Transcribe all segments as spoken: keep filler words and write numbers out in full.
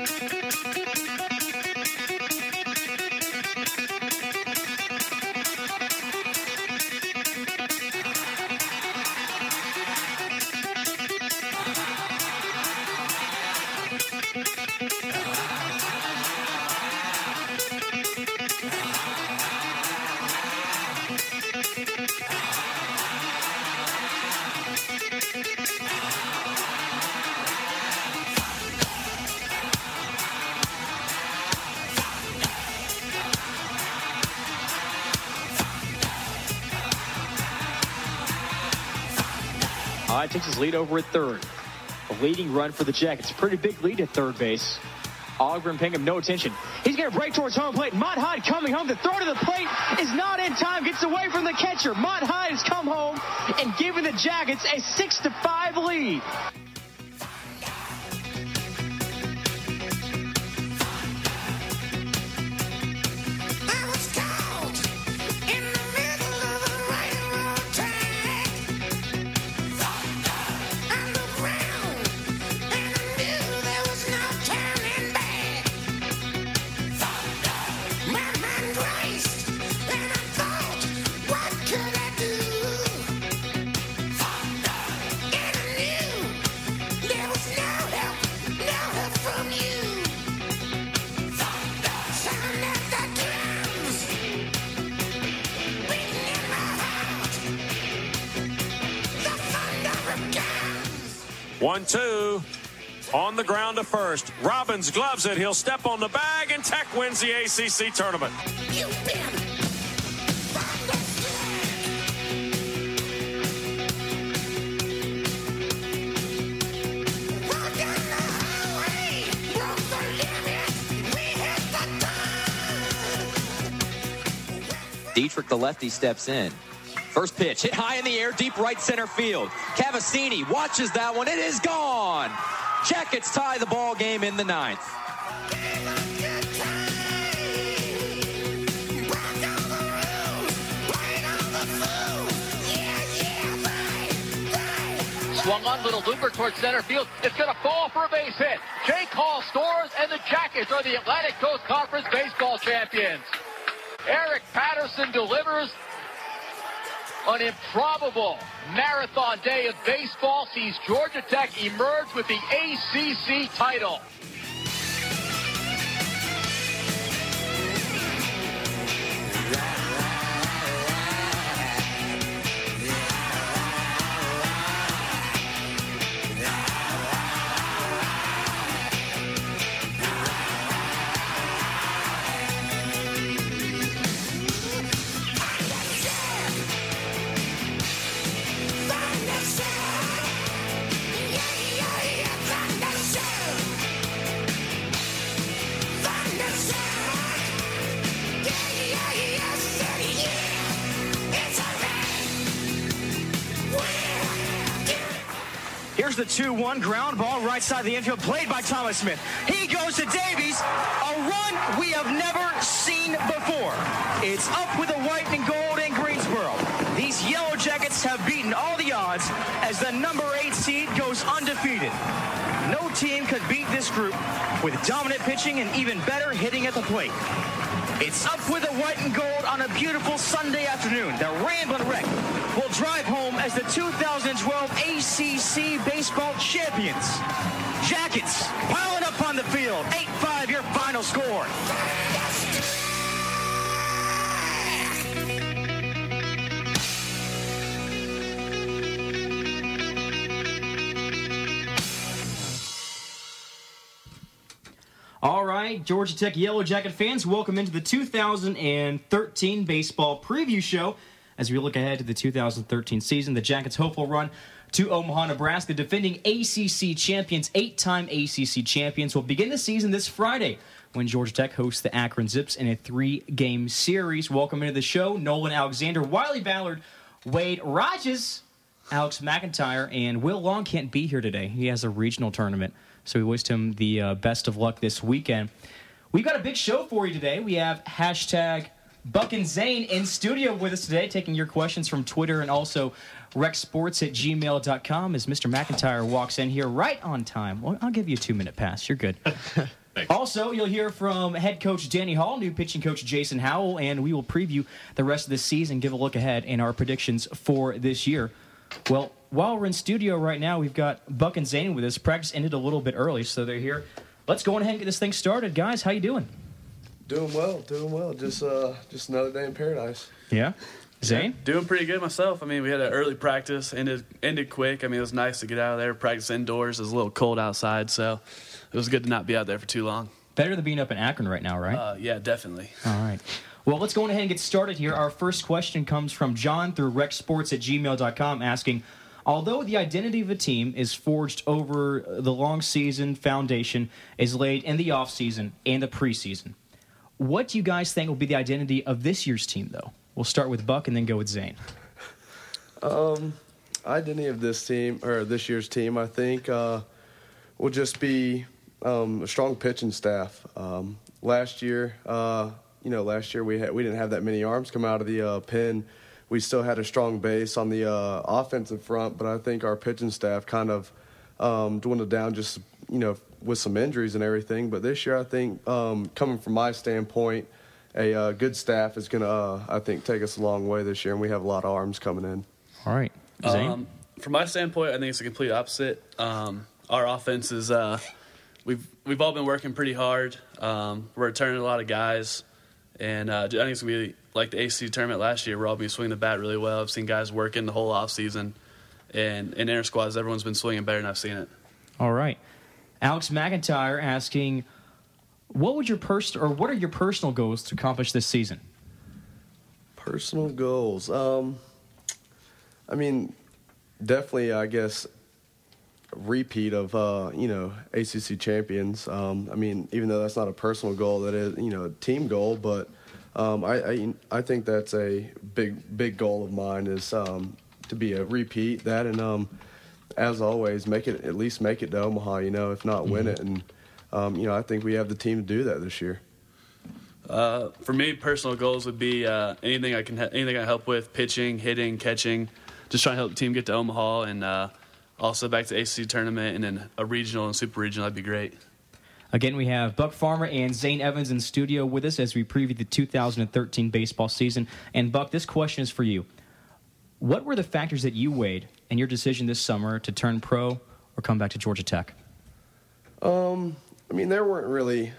All right, takes his lead over at third. A leading run for the Jackets. Pretty big lead at third base. Ogren paying him no attention. He's going to break towards home plate. Mott Hyde coming home. The throw to the plate is not in time. Gets away from the catcher. Mott Hyde has come home and given the Jackets a six to five lead. one two on the ground to first. Robbins gloves it. He'll step on the bag, and Tech wins the A C C tournament. Dietrich, the lefty, steps in. First pitch, hit high in the air, deep right center field. Cavassini watches that one. It is gone. Jackets tie the ball game in the ninth. Swung on, little looper towards center field. It's going to fall for a base hit. Jake Hall scores, and the Jackets are the Atlantic Coast Conference baseball champions. Eric Patterson delivers. An improbable marathon day of baseball sees Georgia Tech emerge with the A C C title. Here's the two one ground ball right side of the infield, played by Thomas Smith. He goes to Davies, a run we have never seen before. It's up with the white and gold in Greensboro. These Yellow Jackets have beaten all the odds as the number eight seed goes undefeated. No team could beat this group with dominant pitching and even better hitting at the plate. It's up with the white and gold on a beautiful Sunday afternoon. The Ramblin' Wreck will drive home as the two thousand twelve A C C baseball champions. Jackets piling up on the field. eight five your final score. All right, Georgia Tech Yellow Jacket fans, welcome into the two thousand thirteen baseball preview show. As we look ahead to the two thousand thirteen season, the Jackets' hopeful run to Omaha, Nebraska, defending A C C champions, eight-time A C C champions, will begin the season this Friday when Georgia Tech hosts the Akron Zips in a three-game series. Welcome into the show, Nolan Alexander, Wiley Ballard, Wade Rogers, Alex McIntyre, and Will Long can't be here today. He has a regional tournament, so we wished him the uh, best of luck this weekend. We've got a big show for you today. We have hashtag Buck and Zane in studio with us today, taking your questions from Twitter and also rexsports at gmail dot com as Mister McIntyre walks in here right on time. Well, I'll give you a two-minute pass. You're good. Thanks. Also, you'll hear from head coach Danny Hall, new pitching coach Jason Howell, and we will preview the rest of the season, give a look ahead in our predictions for this year. Well, while we're in studio right now, we've got Buck and Zane with us. Practice ended a little bit early, so they're here. Let's go on ahead and get this thing started. Guys, how you doing? Doing well, doing well. Just uh, just another day in paradise. Yeah? Zane? Yeah, doing pretty good myself. I mean, we had an early practice, ended ended quick. I mean, it was nice to get out of there, practice indoors. It was a little cold outside, so it was good to not be out there for too long. Better than being up in Akron right now, right? Uh, yeah, definitely. All right. Well, let's go on ahead and get started here. Our first question comes from John through rec sports at gmail dot com asking, although the identity of a team is forged over the long season, foundation is laid in the offseason and the preseason. What do you guys think will be the identity of this year's team, though? We'll start with Buck and then go with Zane. Um, identity of this team, or this year's team, I think, uh, will just be um, a strong pitching staff. Um, last year, uh, you know, last year we had we didn't have that many arms come out of the uh, pen. We still had a strong base on the uh, offensive front, but I think our pitching staff kind of um, dwindled down just, you know, with some injuries and everything. But this year, I think, um, coming from my standpoint, a uh, good staff is going to, uh, I think, take us a long way this year, and we have a lot of arms coming in. All right. Zane? Um, from my standpoint, I think it's the complete opposite. Um, our offense is uh, we've we've all been working pretty hard. Um, we're returning a lot of guys, and uh, I think it's going to be like the A C C tournament last year. We're all going to be swinging the bat really well. I've seen guys working the whole offseason, and in inter squads, everyone's been swinging better than I've seen it. All right. Alex McIntyre asking, what would your pers- or what are your personal goals to accomplish this season? Personal goals. Um, I mean, definitely, I guess, a repeat of, uh, you know, A C C champions. Um, I mean, even though that's not a personal goal, that is, you know, a team goal, but um, I, I I think that's a big, big goal of mine is um, to be a repeat. That and, um, as always, make it, at least make it to Omaha, you know, if not win mm-hmm. it. And, um, you know, I think we have the team to do that this year. Uh, for me, personal goals would be uh, anything I can ha- anything I help with, pitching, hitting, catching, just trying to help the team get to Omaha, and uh, also back to the A C C tournament, and then a regional and super regional. That'd be great. Again, we have Buck Farmer and Zane Evans in studio with us as we preview the two thousand thirteen baseball season. And Buck, this question is for you. What were the factors that you weighed in your decision this summer to turn pro or come back to Georgia Tech? Um, I mean, there weren't really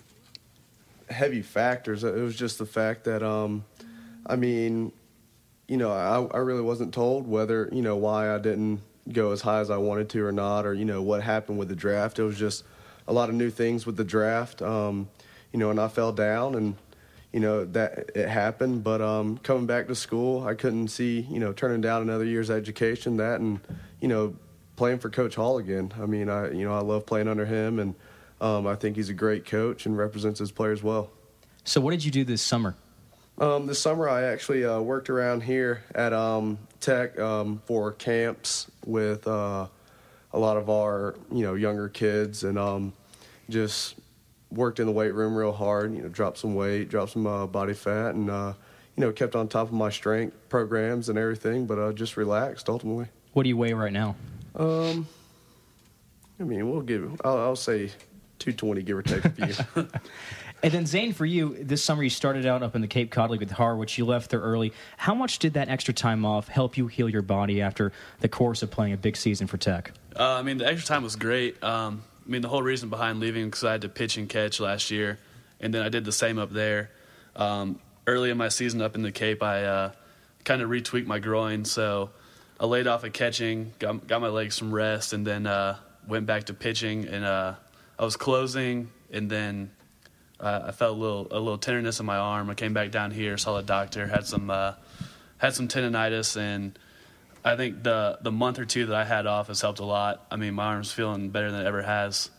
heavy factors. It was just the fact that, um, I mean, you know, I, I really wasn't told whether, you know, why I didn't go as high as I wanted to or not, or, you know, what happened with the draft. It was just a lot of new things with the draft, um, you know, and I fell down, and, you know, that it happened. But um, coming back to school, I couldn't see, you know, turning down another year's education, that, and, you know, playing for Coach Hall again. I mean, I, you know, I love playing under him, and um, I think he's a great coach and represents his players well. So what did you do this summer? Um, this summer I actually uh, worked around here at um, Tech um, for camps with uh, a lot of our, you know, younger kids, and um, just worked in the weight room real hard, you know, dropped some weight, dropped some uh, body fat, and, uh, you know, kept on top of my strength programs and everything, but uh, just relaxed ultimately. What do you weigh right now? Um, I mean, we'll give, I'll, I'll say two twenty, give or take a few. And then, Zane, for you, this summer you started out up in the Cape Cod League with Harwich. You left there early. How much did that extra time off help you heal your body after the course of playing a big season for Tech? Uh, I mean, the extra time was great. Um, I mean, the whole reason behind leaving because I had to pitch and catch last year, and then I did the same up there. Um, early in my season up in the Cape, I uh, kind of retweaked my groin, so I laid off at catching, got, got my legs some rest, and then uh, went back to pitching. And uh, I was closing, and then uh, I felt a little a little tenderness in my arm. I came back down here, saw the doctor, had some uh, had some tendonitis, and I think the the month or two that I had off has helped a lot. I mean, my arm's feeling better than it ever has.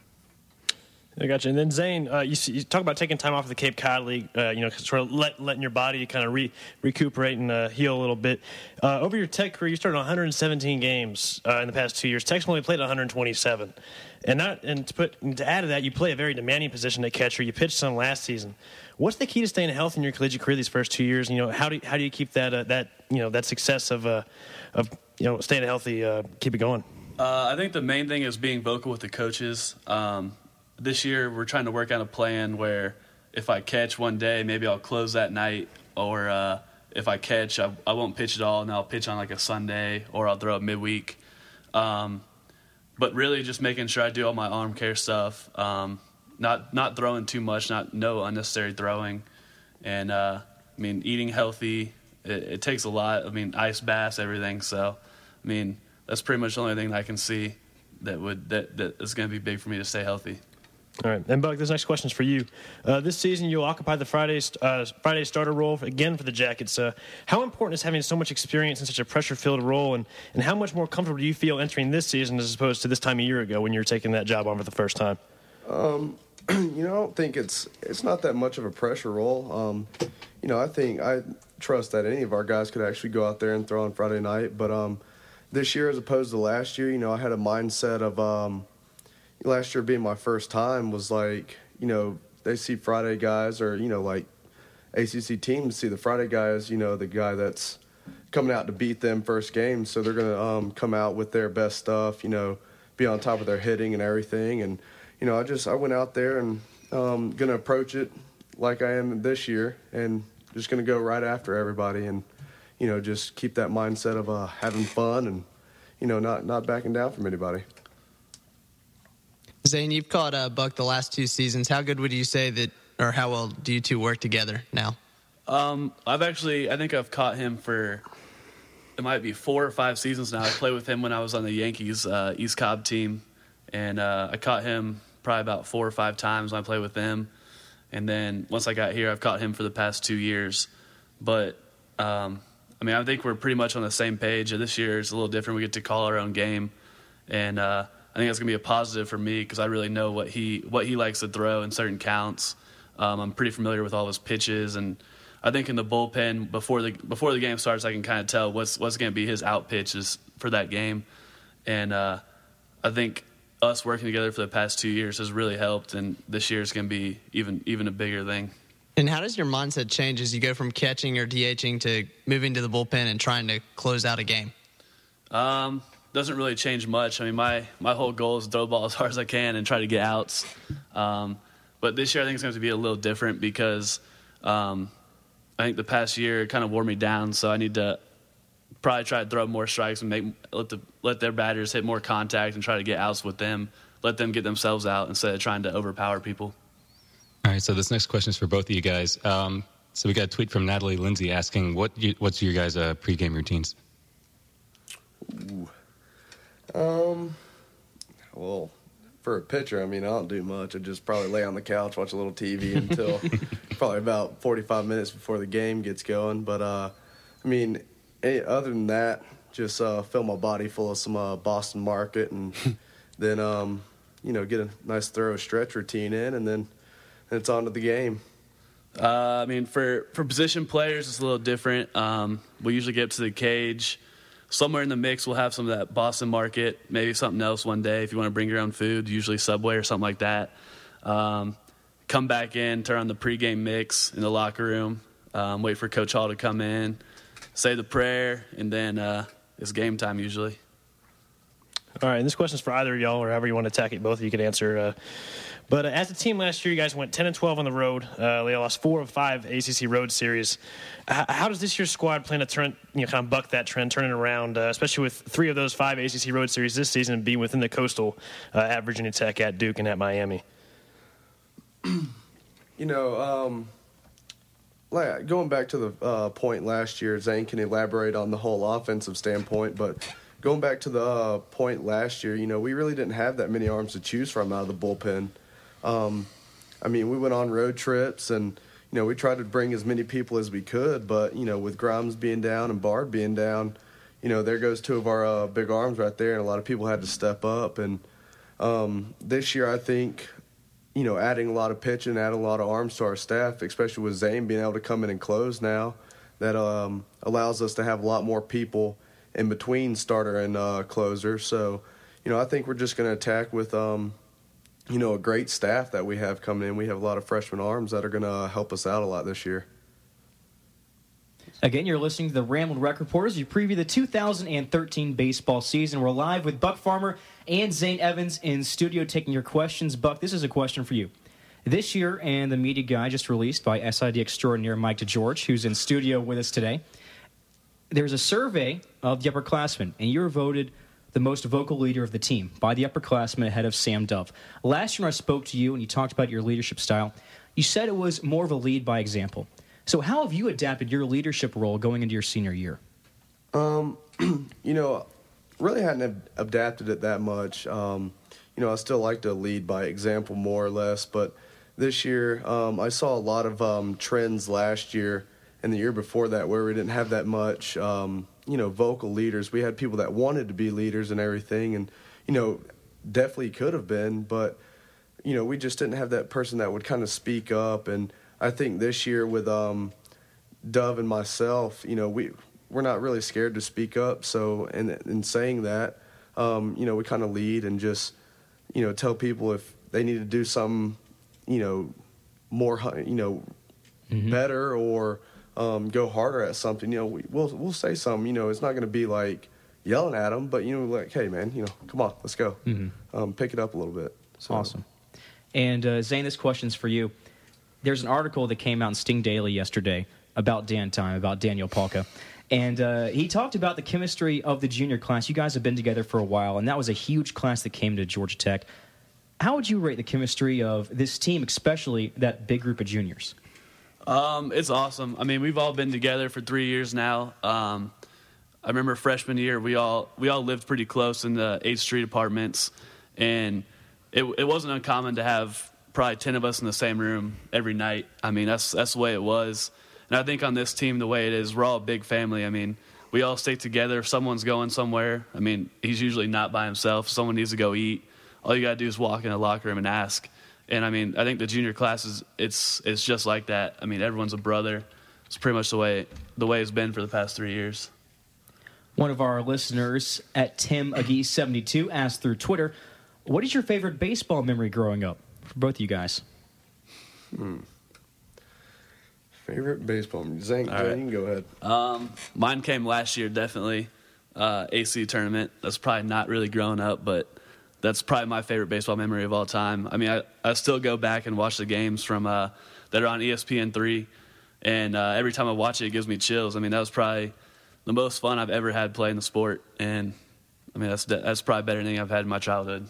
I got you. And then Zane, uh, you, you talk about taking time off of the Cape Cod League, uh, you know, sort of let, letting your body kind of re, recuperate and uh, heal a little bit. Uh, over your Tech career, you started one hundred seventeen games uh, in the past two years. Tech's only played one hundred twenty-seven. And not and to put and to add to that, you play a very demanding position at catcher. You pitched some last season. What's the key to staying healthy in your collegiate career these first two years? You know, how do you, how do you keep that uh, that you know that success of uh, of you know staying healthy, uh, keep it going? Uh, I think the main thing is being vocal with the coaches. Um, this year we're trying to work out a plan where if I catch one day, maybe I'll close that night, or uh, if I catch, I, I won't pitch at all, and I'll pitch on like a Sunday, or I'll throw it midweek. Um, but really just making sure I do all my arm care stuff, um, not not throwing too much, not no unnecessary throwing, and uh, I mean eating healthy. It, it takes a lot. I mean ice baths, everything. So I mean that's pretty much the only thing that I can see that would that that is going to be big for me to stay healthy. All right, and Buck, this next question is for you. Uh, this season, you'll occupy the Friday uh, Friday starter role again for the Jackets. Uh, how important is having so much experience in such a pressure-filled role, and, and how much more comfortable do you feel entering this season as opposed to this time a year ago when you were taking that job on for the first time? Um, you know, I don't think it's it's not that much of a pressure role. Um, you know, I think I trust that any of our guys could actually go out there and throw on Friday night. But um, this year, as opposed to last year, you know, I had a mindset of um, – last year being my first time was like, you know, they see Friday guys or, you know, like A C C teams see the Friday guys, you know, the guy that's coming out to beat them first game. So they're going to um, come out with their best stuff, you know, be on top of their hitting and everything. And, you know, I just I went out there and um, going to approach it like I am this year and just going to go right after everybody and, you know, just keep that mindset of uh, having fun and, you know, not, not backing down from anybody. Zane, you've caught uh, Buck the last two seasons. How good would you say that, or how well do you two work together now? Um, I've actually, I think I've caught him for, it might be four or five seasons now. I played with him when I was on the Yankees uh, East Cobb team, and uh, I caught him probably about four or five times when I played with them. And then once I got here, I've caught him for the past two years. But, um, I mean, I think we're pretty much on the same page. This year is a little different. We get to call our own game, and uh, I think that's going to be a positive for me because I really know what he what he likes to throw in certain counts. Um, I'm pretty familiar with all his pitches, and I think in the bullpen before the before the game starts, I can kind of tell what's what's going to be his out pitches for that game. And uh, I think us working together for the past two years has really helped, and this year is going to be even even a bigger thing. And how does your mindset change as you go from catching or DHing to moving to the bullpen and trying to close out a game? Um. Doesn't really change much. I mean, my, my whole goal is to throw the ball as hard as I can and try to get outs. Um, but this year I think it's going to be a little different because um, I think the past year kind of wore me down, so I need to probably try to throw more strikes and make let the let their batters hit more contact and try to get outs with them, let them get themselves out instead of trying to overpower people. All right, so this next question is for both of you guys. Um, so we got a tweet from Natalie Lindsay asking, what you, what's your guys' uh, pregame routines? Ooh. Um, well, for a pitcher, I mean, I don't do much. I just probably lay on the couch, watch a little T V until probably about forty-five minutes before the game gets going. But, uh, I mean, any, other than that, just uh, fill my body full of some uh, Boston Market and then, um, you know, get a nice thorough stretch routine in, and then and it's on to the game. Uh, I mean, for, for position players, it's a little different. Um, we usually get up to the cage. Somewhere in the mix, we'll have some of that Boston Market, maybe something else one day if you want to bring your own food, usually Subway or something like that. Um, come back in, turn on the pregame mix in the locker room, um, wait for Coach Hall to come in, say the prayer, and then uh, it's game time usually. All right, and this question's for either of y'all or however you want to attack it. Both of you can answer. Uh, but uh, as a team last year, you guys went ten and twelve on the road. Uh, they lost four of five A C C road series. H- how does this year's squad plan to turn, you know, kind of buck that trend, turn it around, uh, especially with three of those five A C C road series this season being within the Coastal, uh, at Virginia Tech, at Duke, and at Miami? You know, um, like going back to the uh, point last year, Zane can elaborate on the whole offensive standpoint, but going back to the uh, point last year, you know, we really didn't have that many arms to choose from out of the bullpen. Um, I mean, we went on road trips and, you know, we tried to bring as many people as we could, but, you know, with Grimes being down and Bard being down, you know, there goes two of our uh, big arms right there, and a lot of people had to step up. And um, this year, I think, you know, adding a lot of pitching, adding a lot of arms to our staff, especially with Zane being able to come in and close now, that um, allows us to have a lot more people in between starter and uh, closer. So, you know, I think we're just going to attack with, um, you know, a great staff that we have coming in. We have a lot of freshman arms that are going to help us out a lot this year. Again, you're listening to the Ramblin' Rec Reporters. You preview the two thousand thirteen baseball season. We're live with Buck Farmer and Zane Evans in studio taking your questions. Buck, this is a question for you. This year, and the media guide just released by S I D extraordinaire Mike DeGeorge, who's in studio with us today, there's a survey of the upperclassmen, and you were voted the most vocal leader of the team by the upperclassmen ahead of Sam Dove. Last year I spoke to you, and you talked about your leadership style. You said it was more of a lead by example. So how have you adapted your leadership role going into your senior year? Um, you know, really hadn't adapted it that much. Um, you know, I still like to lead by example more or less, but this year um, I saw a lot of um, trends last year and the year before that where we didn't have that much, um, you know, vocal leaders. We had people that wanted to be leaders and everything, and, you know, definitely could have been, but, you know, we just didn't have that person that would kind of speak up. And I think this year with um, Dove and myself, you know, we, we're not really scared to speak up. So in, in saying that, um, you know, we kind of lead and just, you know, tell people if they need to do something, you know, more, you know, mm-hmm. better or um, go harder at something, you know, we, we'll we'll say something. You know, it's not going to be like yelling at them, but, you know, like, hey, man, you know, come on, let's go. Mm-hmm. Um, pick it up a little bit. So. Awesome. And, uh, Zane, this question's for you. There's an article that came out in Sting Daily yesterday about Dan Time, about Daniel Palka. And uh, he talked about the chemistry of the junior class. You guys have been together for a while, and that was a huge class that came to Georgia Tech. How would you rate the chemistry of this team, especially that big group of juniors? Um, it's awesome. I mean, we've all been together for three years now. Um, I remember freshman year, we all we all lived pretty close in the eighth Street apartments, and it, it wasn't uncommon to have probably ten of us in the same room every night. I mean, that's that's the way it was. And I think on this team, the way it is, we're all a big family. I mean, we all stay together. If someone's going somewhere, I mean, he's usually not by himself. If someone needs to go eat, all you got to do is walk in a locker room and ask. And, I mean, I think the junior classes, it's it's just like that. I mean, everyone's a brother. It's pretty much the way the way it's been for the past three years. One of our listeners at Tim Agee seventy-two asked through Twitter, what is your favorite baseball memory growing up for both of you guys? Hmm. Favorite baseball memory? Zane, right. You can go ahead. Um, mine came last year, definitely. Uh, A C tournament. That's probably not really growing up, but that's probably my favorite baseball memory of all time. I mean, I, I still go back and watch the games from uh, that are on E S P N three, and uh, every time I watch it, it gives me chills. I mean, that was probably the most fun I've ever had playing the sport, and I mean, that's that's probably better than anything I've had in my childhood.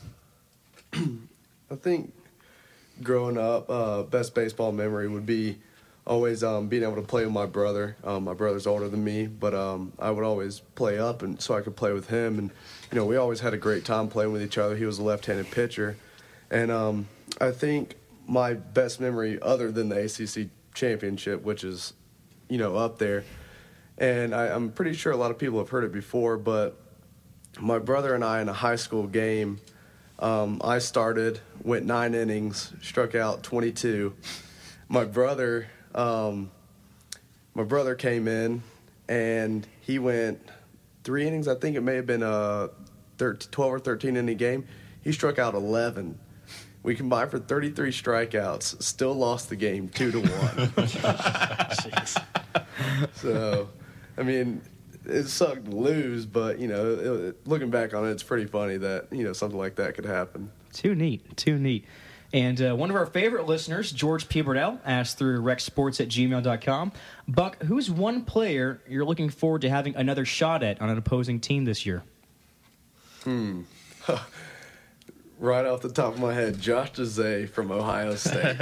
I think growing up, uh, best baseball memory would be always um, being able to play with my brother. Um, my brother's older than me, but um, I would always play up, and so I could play with him. And you know, we always had a great time playing with each other. He was a left-handed pitcher, and um, I think my best memory, other than the A C C championship, which is, you know, up there, and I, I'm pretty sure a lot of people have heard it before, but my brother and I in a high school game, um, I started, went nine innings, struck out twenty-two. My brother. Um, my brother came in, and he went three innings. I think it may have been a twelve or thirteen inning game. He struck out eleven. We combined for thirty-three strikeouts. Still lost the game two to one. Jeez. So, I mean, it sucked to lose, but you know, it, it, looking back on it, it's pretty funny that you know something like that could happen. Too neat. Too neat. And uh, one of our favorite listeners, George P. Burdell, asked through rec sports at gmail dot com, Buck, who's one player you're looking forward to having another shot at on an opposing team this year? Hmm. Right off the top of my head, Josh Dezay from Ohio State.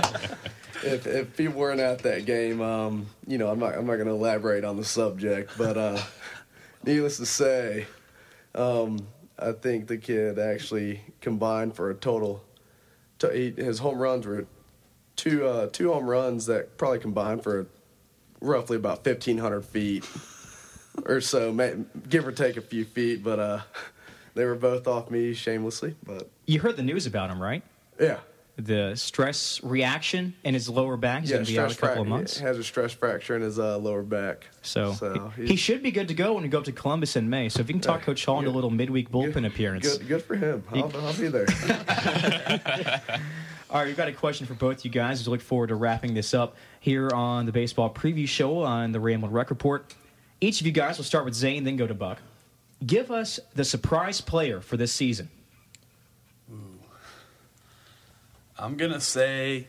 if if people weren't at that game, um, you know, I'm not I'm not going to elaborate on the subject, but uh, needless to say, um, I think the kid actually combined for a total. To, he, his home runs were two uh, two home runs that probably combined for roughly about fifteen hundred feet or so, may, give or take a few feet. But uh, they were both off me shamelessly. But you heard the news about him, right? Yeah. the stress reaction in his lower back. He's yeah, going to be out a couple frac- of months. He has a stress fracture in his uh, lower back. So, so he, he should be good to go when we go up to Columbus in May. So if you can talk Yeah, Coach Hall into a good. little midweek bullpen Good- appearance. Good, good for him. I'll, I'll be there. All right, we've got a question for both you guys. We look forward to wrapping this up here on the baseball preview show on the Ramblin' Rec Report. Each of you guys will start with Zane, then go to Buck. Give us the surprise player for this season. I'm going to say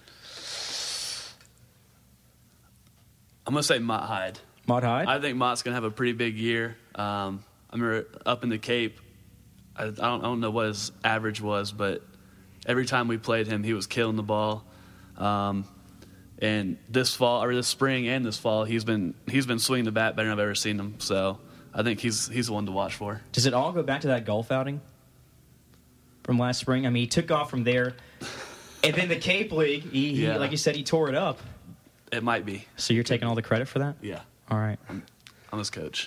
I'm going to say Mott Hyde. Mott Hyde? I think Mott's going to have a pretty big year. Um, I remember up in the Cape, I, I, don't, I don't know what his average was, but every time we played him, he was killing the ball. Um, and this fall, or this spring and this fall, he's been he's been swinging the bat better than I've ever seen him. So I think he's he's the one to watch for. Does it all go back to that golf outing from last spring? I mean, he took off from there, and then the Cape League, he, he Yeah. like you said, he tore it up. It might be. So you're taking all the credit for that? Yeah. All right. I'm, I'm his coach.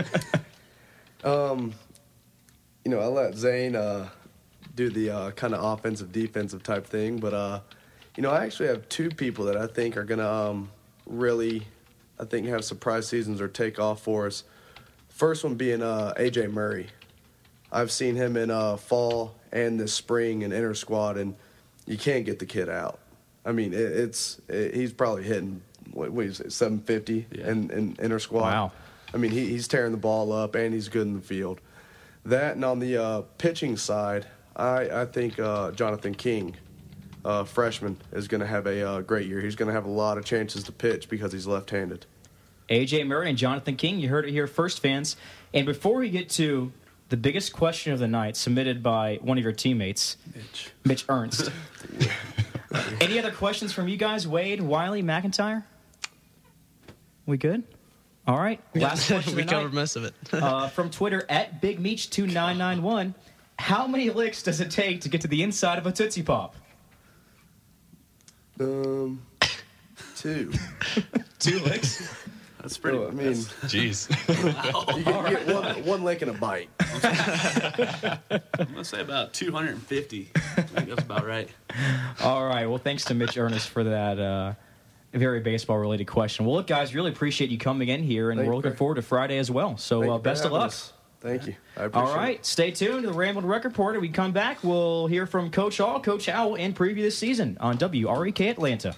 Um, you know, I'll let Zane uh, do the uh, kind of offensive, defensive type thing. But, uh, you know, I actually have two people that I think are going to um, really, I think, have surprise seasons or take off for us. First one being uh, A J Murray. I've seen him in uh, fall and this spring in inter squad, and you can't get the kid out. I mean, it, it's it, he's probably hitting, what, what is it, seven fifty Yeah. in, in inter squad. Wow. I mean, he, he's tearing the ball up, and he's good in the field. That, and on the uh, pitching side, I, I think uh, Jonathan King, uh, freshman, is going to have a uh, great year. He's going to have a lot of chances to pitch because he's left-handed. A J Murray and Jonathan King, you heard it here first, fans. And before we get to the biggest question of the night, submitted by one of your teammates, Mitch. Mitch Ernst. Any other questions from you guys? Wade, Wiley, McIntyre? We good? All right. Last question we of the covered night. most of it. Uh, from Twitter, at Big Meech two nine nine one. How many licks does it take to get to the inside of a Tootsie Pop? Um, two. Two licks? That's pretty. Oh, I mean, Jeez. you can get one, one lick and a bite. I'm going to say about two hundred fifty. I think that's about right. All right. Well, thanks to Mitch Ernest for that uh, very baseball-related question. Well, look, guys, really appreciate you coming in here, and Thank we're you looking for- forward to Friday as well. So Thank uh, you for best of having luck. us. Thank you. I appreciate All right. it. Stay tuned to the Ramblin' Rec Report. When we come back, we'll hear from Coach Hall, Coach Howell, and preview this season on W R E K Atlanta.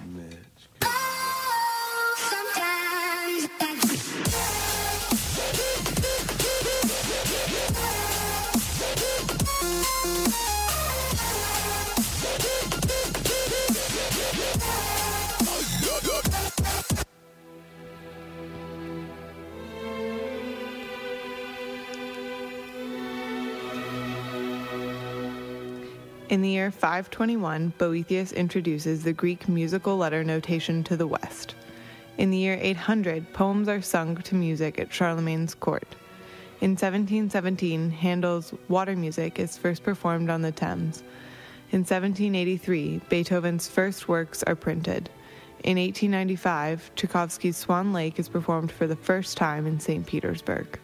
In the year five twenty-one, Boethius introduces the Greek musical letter notation to the West. In the year eight hundred, poems are sung to music at Charlemagne's court. In seventeen seventeen, Handel's Water Music is first performed on the Thames. In seventeen eighty-three, Beethoven's first works are printed. In eighteen ninety-five, Tchaikovsky's Swan Lake is performed for the first time in Saint Petersburg.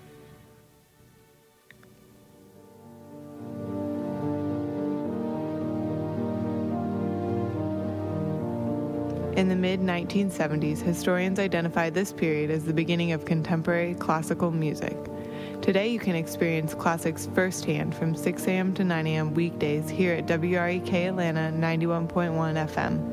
In the mid nineteen seventies, historians identify this period as the beginning of contemporary classical music. Today, you can experience classics firsthand from six a.m. to nine a.m. weekdays here at W R E K Atlanta ninety-one point one F M.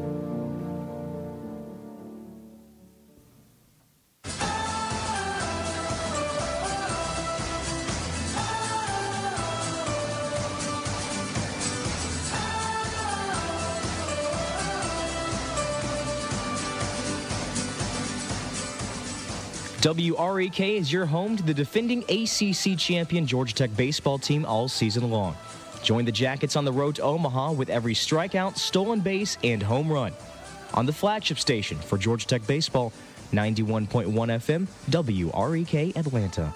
W R E K is your home to the defending A C C champion Georgia Tech baseball team all season long. Join the Jackets on the road to Omaha with every strikeout, stolen base, and home run. On the flagship station for Georgia Tech baseball, ninety-one point one F M, W R E K Atlanta.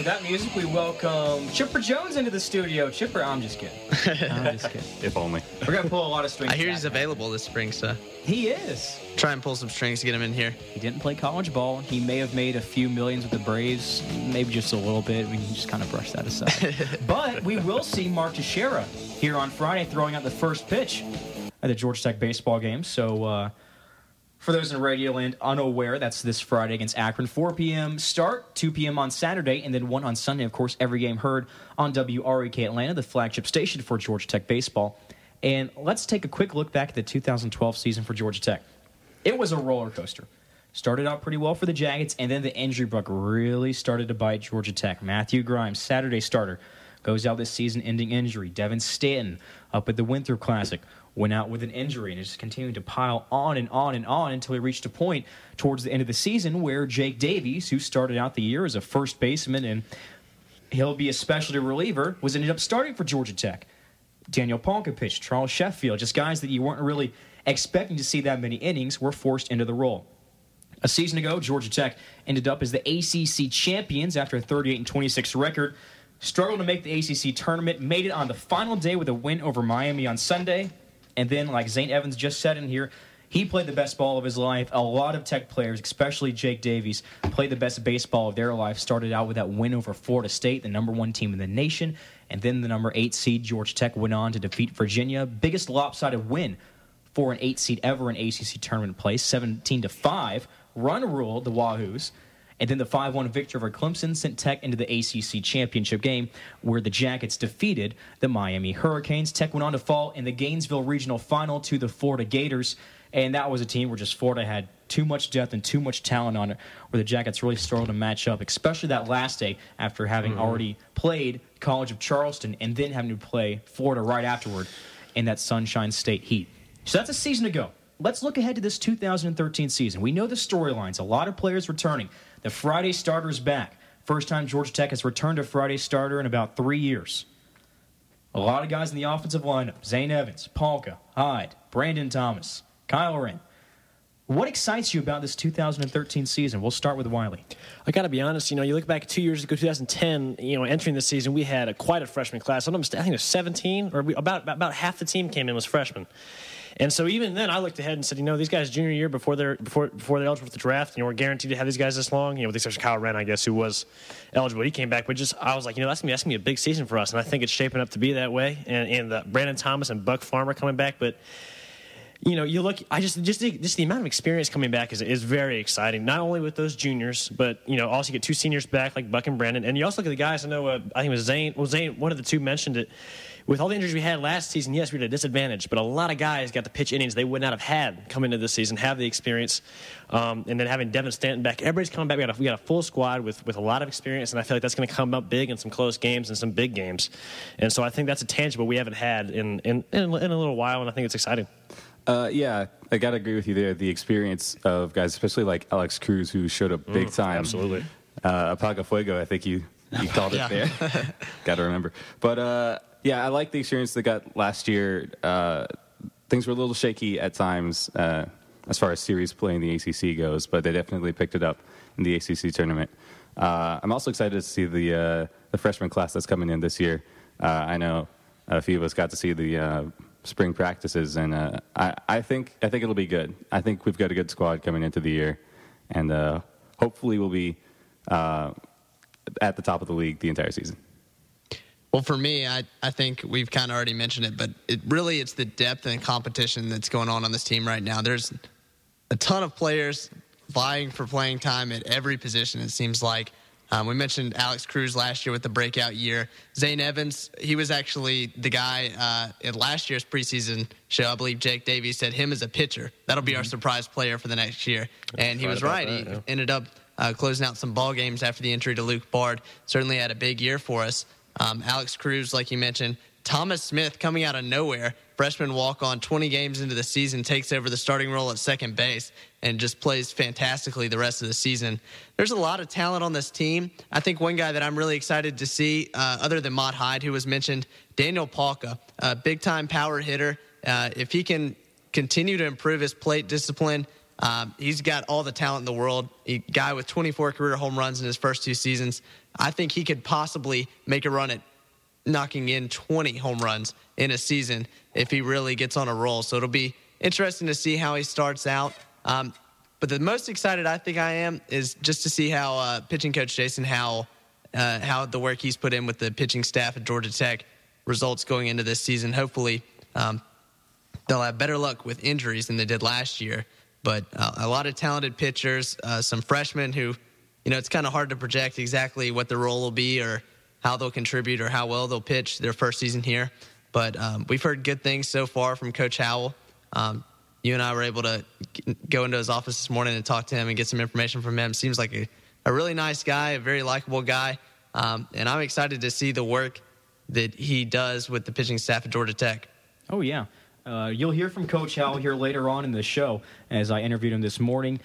that music, we welcome Chipper Jones into the studio. Chipper, I'm just kidding. I'm just kidding. If only. We're going to pull a lot of strings. I hear back, he's man. available this spring, so He is. try and pull some strings to get him in here. He didn't play college ball. He may have made a few millions with the Braves, maybe just a little bit. We can just kind of brush that aside. But we will see Mark Teixeira here on Friday throwing out the first pitch at the Georgia Tech baseball game. So uh, for those in Radio Land unaware, that's this Friday against Akron. four p.m. start, two p.m. on Saturday, and then one on Sunday. Of course, every game heard on W R E K Atlanta, the flagship station for Georgia Tech baseball. And let's take a quick look back at the two thousand twelve season for Georgia Tech. It was a roller coaster. Started out pretty well for the Jackets, and then the injury bug really started to bite Georgia Tech. Matthew Grimes, Saturday starter, goes out this season-ending injury. Devin Stanton, up at the Winthrop Classic, went out with an injury, and it just continued to pile on and on and on until he reached a point towards the end of the season where Jake Davies, who started out the year as a first baseman and he'll be a specialty reliever, was ended up starting for Georgia Tech. Daniel Palka pitched, Charles Sheffield, just guys that you weren't really expecting to see that many innings were forced into the role. A season ago, Georgia Tech ended up as the A C C champions after a thirty-eight and twenty-six record. Struggled to make the A C C tournament, made it on the final day with a win over Miami on Sunday. And then, like Zane Evans just said in here, he played the best ball of his life. A lot of Tech players, especially Jake Davies, played the best baseball of their life. Started out with that win over Florida State, the number one team in the nation. And then the number eight seed, Georgia Tech, went on to defeat Virginia. Biggest lopsided win for an eight seed ever in A C C tournament play, seventeen to five. Run ruled the Wahoos. And then the five one victory over Clemson sent Tech into the A C C championship game where the Jackets defeated the Miami Hurricanes. Tech went on to fall in the Gainesville Regional Final to the Florida Gators. And that was a team where just Florida had too much depth and too much talent on it, where the Jackets really struggled to match up, especially that last day after having mm-hmm. already played College of Charleston and then having to play Florida right afterward in that Sunshine State heat. So that's a season ago. Let's look ahead to this two thousand thirteen season. We know the storylines. A lot of players returning. The Friday starter's back. First time Georgia Tech has returned a Friday starter in about three years. A lot of guys in the offensive lineup. Zane Evans, Palka, Hyde, Brandon Thomas, Kyle Wren. What excites you about this two thousand thirteen season? We'll start with Wiley. I got to be honest. You know, you look back two years ago, two thousand ten. You know, entering the season, we had a, quite a freshman class. I think it was seventeen, or we, about, about about half the team came in was freshmen. And so even then, I looked ahead and said, you know, these guys junior year before they're before before they're eligible for the draft, you know, we're guaranteed to have these guys this long. You know, with the exception of Kyle Wren, I guess, who was eligible, he came back. But just I was like, you know, that's gonna be that's gonna be a big season for us, and I think it's shaping up to be that way. And and the Brandon Thomas and Buck Farmer coming back, but. You know, you look. I just just the, just the amount of experience coming back is is very exciting. Not only with those juniors, but you know, also you get two seniors back like Buck and Brandon, and you also look at the guys. I know. Uh, I think it was Zane. Well, Zane, one of the two mentioned it. With all the injuries we had last season, yes, we had a disadvantage, but a lot of guys got the pitch innings they would not have had coming into this season, have the experience, um, and then having Devin Stanton back. Everybody's coming back. We got a, we got a full squad with with a lot of experience, and I feel like that's going to come up big in some close games and some big games. And so I think that's a tangible we haven't had in in in, in a little while, and I think it's exciting. Uh, yeah, I got to agree with you there. The experience of guys, especially like Alex Cruz, who showed up big mm, time. Absolutely. Uh, Apaga Fuego, I think you, you called it there. Got to remember. But, uh, yeah, I like the experience they got last year. Uh, things were a little shaky at times uh, as far as series play in the A C C goes, but they definitely picked it up in the A C C tournament. Uh, I'm also excited to see the, uh, the freshman class that's coming in this year. Uh, I know a few of us got to see the uh, spring practices, and uh, I, I think I think it'll be good. I think we've got a good squad coming into the year, and uh, hopefully we'll be uh, at the top of the league the entire season. Well, for me, I, I think we've kind of already mentioned it, but it really it's the depth and competition that's going on on this team right now. There's a ton of players vying for playing time at every position, it seems like. Um, we mentioned Alex Cruz last year with the breakout year. Zane Evans, he was actually the guy uh, in last year's preseason show. I believe Jake Davies said him as a pitcher. That'll be mm-hmm. our surprise player for the next year. And he was right. That, he yeah. ended up uh, closing out some ball games after the injury to Luke Bard. Certainly had a big year for us. Um, Alex Cruz, like you mentioned. Thomas Smith coming out of nowhere. Freshman walk-on, twenty games into the season, takes over the starting role at second base and just plays fantastically the rest of the season. There's a lot of talent on this team. I think one guy that I'm really excited to see, uh, other than Mott Hyde, who was mentioned, Daniel Palka, a big-time power hitter. Uh, if he can continue to improve his plate discipline, Um, he's got all the talent in the world. A guy with twenty-four career home runs in his first two seasons. I think he could possibly make a run at knocking in twenty home runs in a season if he really gets on a roll. So it'll be interesting to see how he starts out. Um, but the most excited I think I am is just to see how uh, pitching coach Jason Howell, uh, how the work he's put in with the pitching staff at Georgia Tech results going into this season. Hopefully um, they'll have better luck with injuries than they did last year. But uh, a lot of talented pitchers, uh, some freshmen who, you know, it's kind of hard to project exactly what their role will be or how they'll contribute or how well they'll pitch their first season here. But um, we've heard good things so far from Coach Howell. Um, you and I were able to go into his office this morning and talk to him and get some information from him. Seems like a, a really nice guy, a very likable guy. Um, and I'm excited to see the work that he does with the pitching staff at Georgia Tech. Oh, yeah. Uh, you'll hear from Coach Howell here later on in the show as I interviewed him this morning.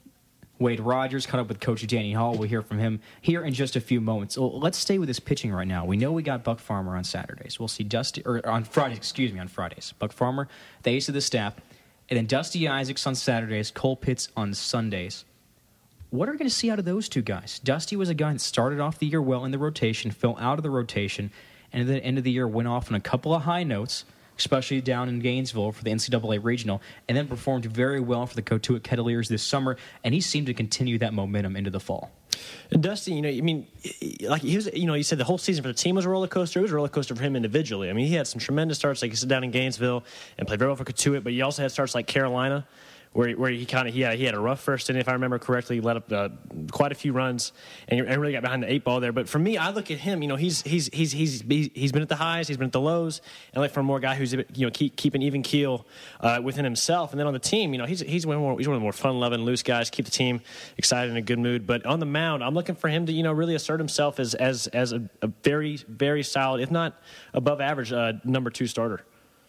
Wade Rogers caught up with Coach Danny Hall. We'll hear from him here in just a few moments. Well, let's stay with this pitching right now. We know we got Buck Farmer on Saturdays. We'll see Dusty, or on Fridays, excuse me, on Fridays. Buck Farmer, the ace of the staff, and then Dusty Isaacs on Saturdays, Cole Pitts on Sundays. What are we going to see out of those two guys? Dusty was a guy that started off the year well in the rotation, fell out of the rotation, and at the end of the year went off on a couple of high notes, especially down in Gainesville for the N C double A Regional, and then performed very well for the Cotuit Kettleers this summer, and he seemed to continue that momentum into the fall. And Dusty, you know, I mean, like he was, you know, you said the whole season for the team was a roller coaster. It was a roller coaster for him individually. I mean, he had some tremendous starts, like he said, down in Gainesville and played very well for Cotuit, but he also had starts like Carolina, where where he kind of he had, he had a rough first inning, if I remember correctly. He let up uh, quite a few runs and, and really got behind the eight ball there. But for me, I look at him. You know, he's he's he's he's he's been at the highs, he's been at the lows, and like for a more guy who's you know keep keep an even keel uh, within himself. And then on the team, you know, he's he's one of the more, he's one of the more fun-loving, loose guys. Keep the team excited and in a good mood. But on the mound, I'm looking for him to you know really assert himself as as as a, a very very solid, if not above average, uh, number two starter.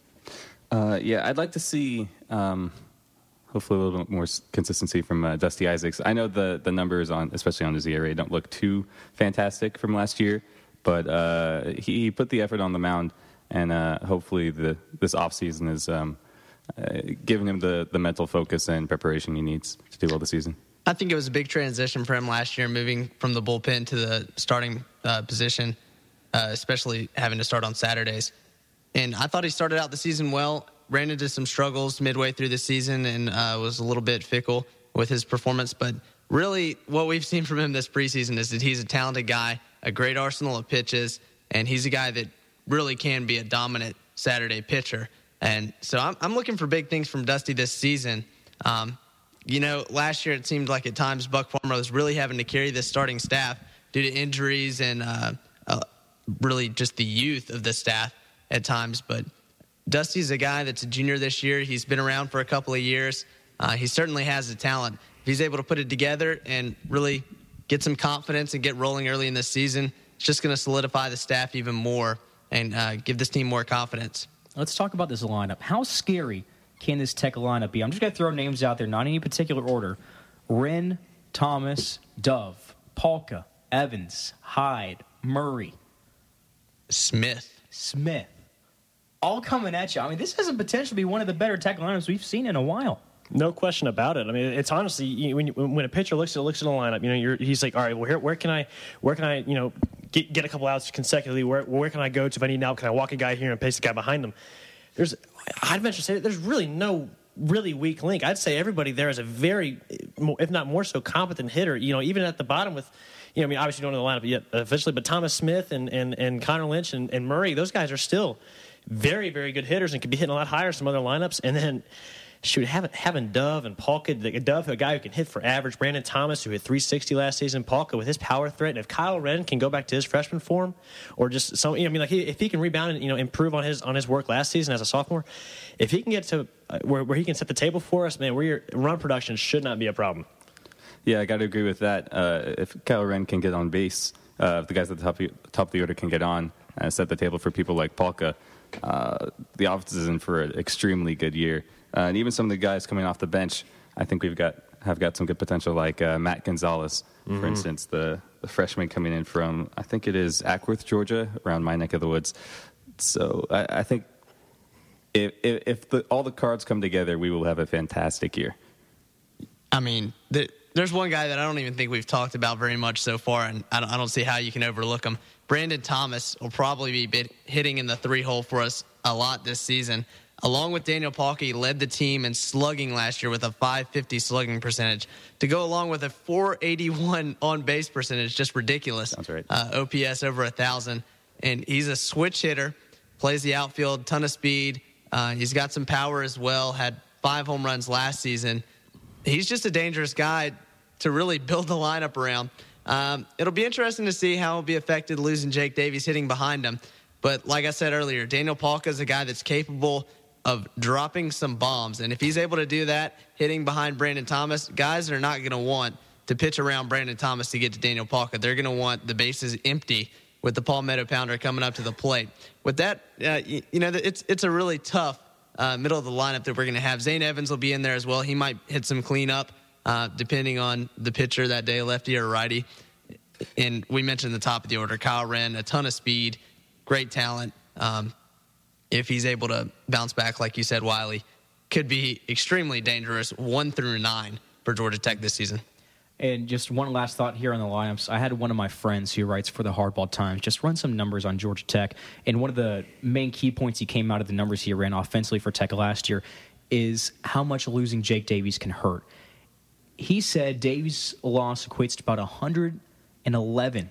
Uh, yeah, I'd like to see. Um Hopefully a little bit more consistency from uh, Dusty Isaacs. I know the, the numbers, on, especially on his E R A, don't look too fantastic from last year, but uh, he, he put the effort on the mound, and uh, hopefully the, this offseason is um, uh, giving him the, the mental focus and preparation he needs to do well this season. I think it was a big transition for him last year, moving from the bullpen to the starting uh, position, uh, especially having to start on Saturdays. And I thought he started out the season well. Ran into some struggles midway through the season and uh, was a little bit fickle with his performance. But really what we've seen from him this preseason is that he's a talented guy, a great arsenal of pitches, and he's a guy that really can be a dominant Saturday pitcher. And so I'm, I'm looking for big things from Dusty this season. Um, you know, last year it seemed like at times Buck Farmer was really having to carry this starting staff due to injuries and uh, uh, really just the youth of the staff at times. But Dusty's a guy that's a junior this year. He's been around for a couple of years. Uh, he certainly has the talent. If he's able to put it together and really get some confidence and get rolling early in this season, it's just going to solidify the staff even more and uh, give this team more confidence. Let's talk about this lineup. How scary can this Tech lineup be? I'm just going to throw names out there, not in any particular order. Wren, Thomas, Dove, Palka, Evans, Hyde, Murray. Smith. Smith. All coming at you. I mean, this has the potential to be one of the better Tech lineups we've seen in a while. No question about it. I mean, it's honestly you, when you, when a pitcher looks at looks at a lineup, you know, you're, he's like, all right, well, here, where can I, where can I, you know, get get a couple outs consecutively? Where where can I go to if I need an out? Can I walk a guy here and pace the guy behind him? There's, I'd venture to say, there's really no really weak link. I'd say everybody there is a very, if not more so, competent hitter. You know, even at the bottom with. You know, I mean, obviously you don't know the lineup yet officially, but Thomas Smith and, and, and Connor Lynch and, and Murray, those guys are still very, very good hitters and could be hitting a lot higher some other lineups. And then, shoot, having, having Dove and Palka, Dove, a guy who can hit for average, Brandon Thomas, who hit three sixty last season, Palka with his power threat, and if Kyle Wren can go back to his freshman form, or just some, you know, I mean, like he, if he can rebound and you know improve on his on his work last season as a sophomore, if he can get to uh, where where he can set the table for us, man, where your run production should not be a problem. Yeah, I got to agree with that. Uh, if Kyle Wren can get on base, uh, if the guys at the top of, top of the order can get on and set the table for people like Palka, uh, the offense is in for an extremely good year. Uh, and even some of the guys coming off the bench, I think we've got have got some good potential, like uh, Matt Gonzalez, mm-hmm. for instance, the, the freshman coming in from, I think it is Ackworth, Georgia, around my neck of the woods. So I, I think if, if the, all the cards come together, we will have a fantastic year. I mean, the, there's one guy that I don't even think we've talked about very much so far, and I don't, I don't see how you can overlook him. Brandon Thomas will probably be bit, hitting in the three hole for us a lot this season. Along with Daniel Palka, he led the team in slugging last year with a five fifty slugging percentage. To go along with a four eighty-one on-base percentage, just ridiculous. Sounds right. Uh, O P S over one thousand. And he's a switch hitter, plays the outfield, ton of speed. Uh, he's got some power as well, had five home runs last season. He's just a dangerous guy to really build the lineup around. Um, it'll be interesting to see how he'll be affected losing Jake Davies hitting behind him. But like I said earlier, Daniel Palka is a guy that's capable of dropping some bombs. And if he's able to do that, hitting behind Brandon Thomas, guys are not going to want to pitch around Brandon Thomas to get to Daniel Palka. They're going to want the bases empty with the Palmetto Pounder coming up to the plate. With that, uh, you, you know, it's it's a really tough uh, middle of the lineup that we're going to have. Zane Evans will be in there as well. He might hit some cleanup uh, depending on the pitcher that day, lefty or righty. And we mentioned the top of the order, Kyle Wren, a ton of speed, great talent. Um, if he's able to bounce back, like you said, Wiley, could be extremely dangerous one through nine for Georgia Tech this season. And just one last thought here on the lineups. I had one of my friends who writes for the Hardball Times just run some numbers on Georgia Tech. And one of the main key points he came out of the numbers he ran offensively for Tech last year is how much losing Jake Davies can hurt. He said Davies' loss equates to about one hundred eleven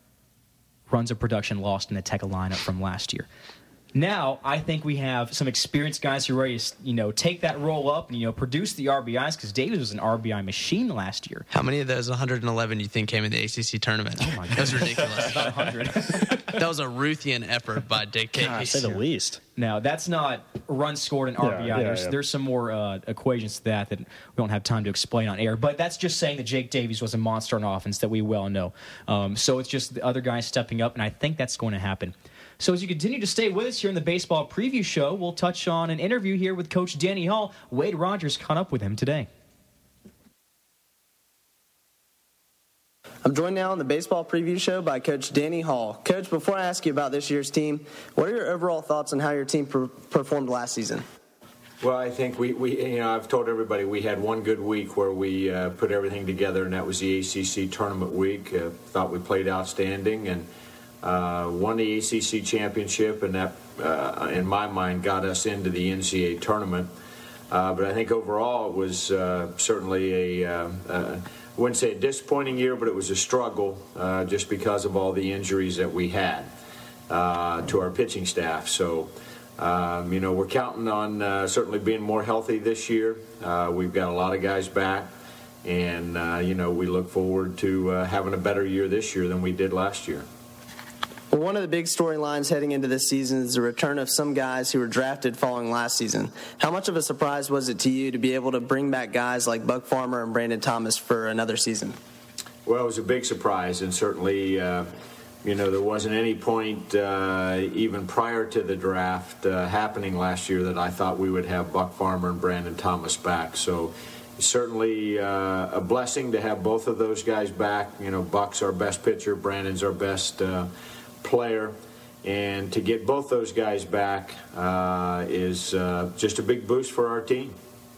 runs of production lost in the Tech lineup from last year. Now, I think we have some experienced guys who are ready to, you know, take that role up and, you know, produce the R B Is, because Davies was an R B I machine last year. How many of those one hundred eleven do you think came in the A C C tournament? Oh, my God. That was ridiculous. About one hundred. That was a Ruthian effort by Dick Davies. God, say the least. Now, that's not runs scored in R B I. Yeah, yeah, there's, yeah. there's some more uh, equations to that that we don't have time to explain on air. But that's just saying that Jake Davies was a monster on offense that we well know. Um, so it's just the other guys stepping up, and I think that's going to happen. So as you continue to stay with us here in the Baseball Preview Show, we'll touch on an interview here with Coach Danny Hall. Wade Rogers caught up with him today. I'm joined now on the Baseball Preview Show by Coach Danny Hall. Coach, before I ask you about this year's team, what are your overall thoughts on how your team per- performed last season? Well, I think we, we, you know, I've told everybody we had one good week where we uh, put everything together, and that was the A C C tournament week. Uh, thought we played outstanding and uh, won the A C C championship, and that, uh, in my mind, got us into the N C A A tournament. Uh, but I think overall it was uh, certainly a, uh, uh, I wouldn't say a disappointing year, but it was a struggle uh, just because of all the injuries that we had uh, to our pitching staff. So, um, you know, we're counting on uh, certainly being more healthy this year. Uh, we've got a lot of guys back, and, uh, you know, we look forward to uh, having a better year this year than we did last year. Well, one of the big storylines heading into this season is the return of some guys who were drafted following last season. How much of a surprise was it to you to be able to bring back guys like Buck Farmer and Brandon Thomas for another season? Well, it was a big surprise, and certainly, uh, you know, there wasn't any point uh, even prior to the draft uh, happening last year that I thought we would have Buck Farmer and Brandon Thomas back. So certainly uh, a blessing to have both of those guys back. You know, Buck's our best pitcher, Brandon's our best uh, player, and to get both those guys back uh, is uh, just a big boost for our team.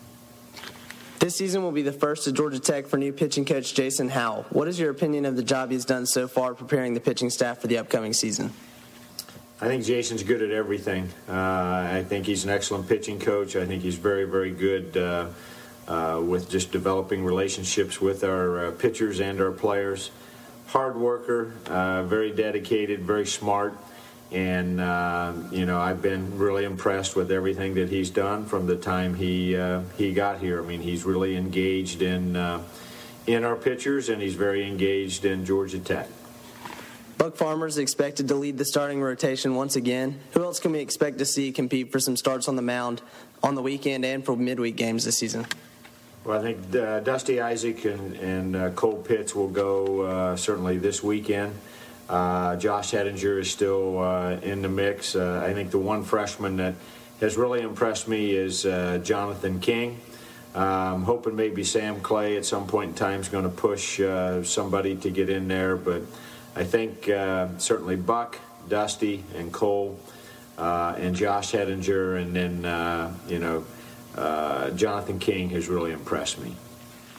This season will be the first at Georgia Tech for new pitching coach Jason Howell. What is your opinion of the job he's done so far preparing the pitching staff for the upcoming season? I think Jason's good at everything. Uh, I think he's an excellent pitching coach. I think he's very, very good uh, uh, with just developing relationships with our uh, pitchers and our players. Hard worker, uh, very dedicated, very smart, and uh, you know, I've been really impressed with everything that he's done from the time he uh, he got here. I mean, he's really engaged in uh, in our pitchers, and he's very engaged in Georgia Tech. Buck Farmer is expected to lead the starting rotation once again. Who else can we expect to see compete for some starts on the mound on the weekend and for midweek games this season? Well, I think uh, Dusty Isaac and, and uh, Cole Pitts will go uh, certainly this weekend. Uh, Josh Hettinger is still uh, in the mix. Uh, I think the one freshman that has really impressed me is uh, Jonathan King. Uh, I'm hoping maybe Sam Clay at some point in time is going to push uh, somebody to get in there, but I think uh, certainly Buck, Dusty, and Cole, uh, and Josh Hettinger, and then, uh, you know, Uh, Jonathan King has really impressed me.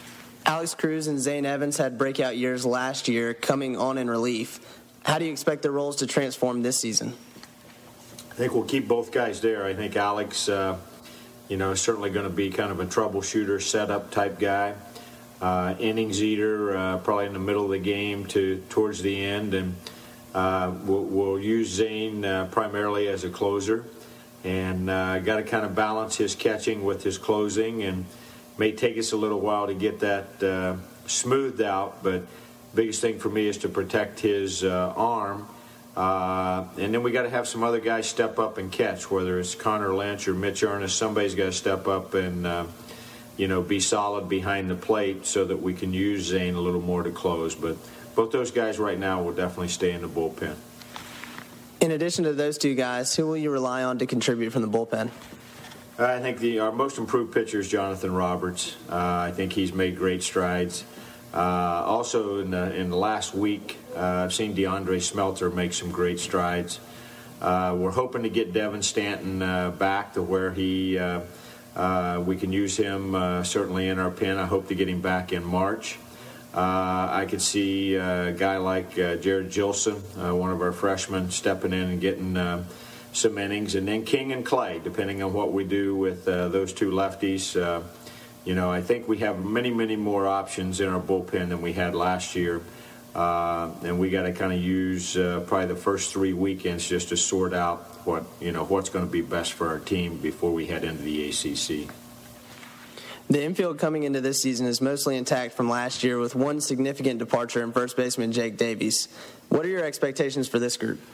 Alex Cruz and Zane Evans had breakout years last year, coming on in relief. How do you expect their roles to transform this season? I think we'll keep both guys there. I think Alex, uh, you know, is certainly going to be kind of a troubleshooter, setup type guy, uh, innings eater, uh, probably in the middle of the game to towards the end, and uh, we'll, we'll use Zane uh, primarily as a closer, and uh, got to kind of balance his catching with his closing, and may take us a little while to get that uh, smoothed out, but biggest thing for me is to protect his uh, arm. Uh, and then we got to have some other guys step up and catch, whether it's Connor Lynch or Mitch Ernest. Somebody's got to step up and, uh, you know, be solid behind the plate so that we can use Zane a little more to close. But both those guys right now will definitely stay in the bullpen. In addition to those two guys, who will you rely on to contribute from the bullpen? I think the our most improved pitcher is Jonathan Roberts. Uh, I think he's made great strides. Uh, also, in the, in the last week, uh, I've seen DeAndre Smelter make some great strides. Uh, we're hoping to get Devin Stanton uh, back to where he uh, uh, we can use him uh, certainly in our pen. I hope to get him back in March. Uh, I could see a guy like uh, Jared Gilson, uh, one of our freshmen, stepping in and getting uh, some innings, and then King and Clay, depending on what we do with uh, those two lefties. Uh, you know, I think we have many, many more options in our bullpen than we had last year, uh, and we got to kind of use uh, probably the first three weekends just to sort out what you know what's going to be best for our team before we head into the A C C. The infield coming into this season is mostly intact from last year, with one significant departure in first baseman Jake Davies. What are your expectations for this group?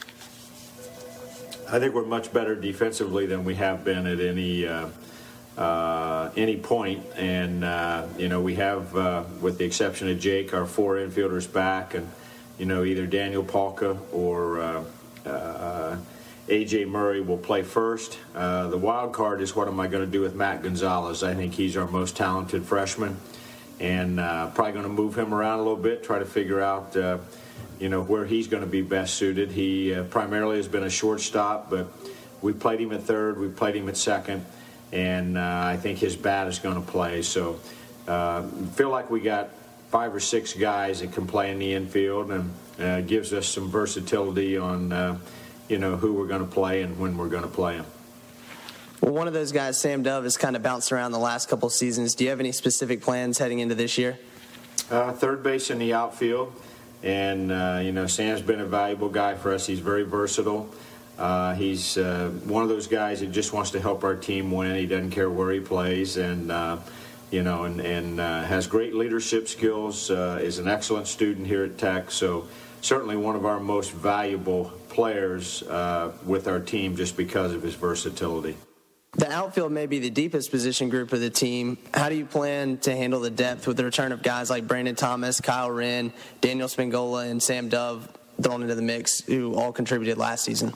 I think we're much better defensively than we have been at any uh, uh, any point, and uh, you know we have, uh, with the exception of Jake, our four infielders back, and you know either Daniel Palka or uh, uh, A J Murray will play first. Uh, the wild card is what am I going to do with Matt Gonzalez? I think he's our most talented freshman, and uh, probably going to move him around a little bit, try to figure out. Uh, you know, where he's going to be best suited. He uh, primarily has been a shortstop, but we played him at third, we played him at second, and uh, I think his bat is going to play. So uh, feel like we got five or six guys that can play in the infield, and uh, gives us some versatility on, uh, you know, who we're going to play and when we're going to play them. Well, one of those guys, Sam Dove, has kind of bounced around the last couple seasons. Do you have any specific plans heading into this year? Uh, third base in the outfield. And, uh, you know, Sam's been a valuable guy for us. He's very versatile. Uh, he's uh, one of those guys that just wants to help our team win. He doesn't care where he plays, and, uh, you know, and, and uh, has great leadership skills, uh, is an excellent student here at Tech. So certainly one of our most valuable players uh, with our team just because of his versatility. The outfield may be the deepest position group of the team. How do you plan to handle the depth with the return of guys like Brandon Thomas, Kyle Wren, Daniel Spingola, and Sam Dove thrown into the mix, who all contributed last season?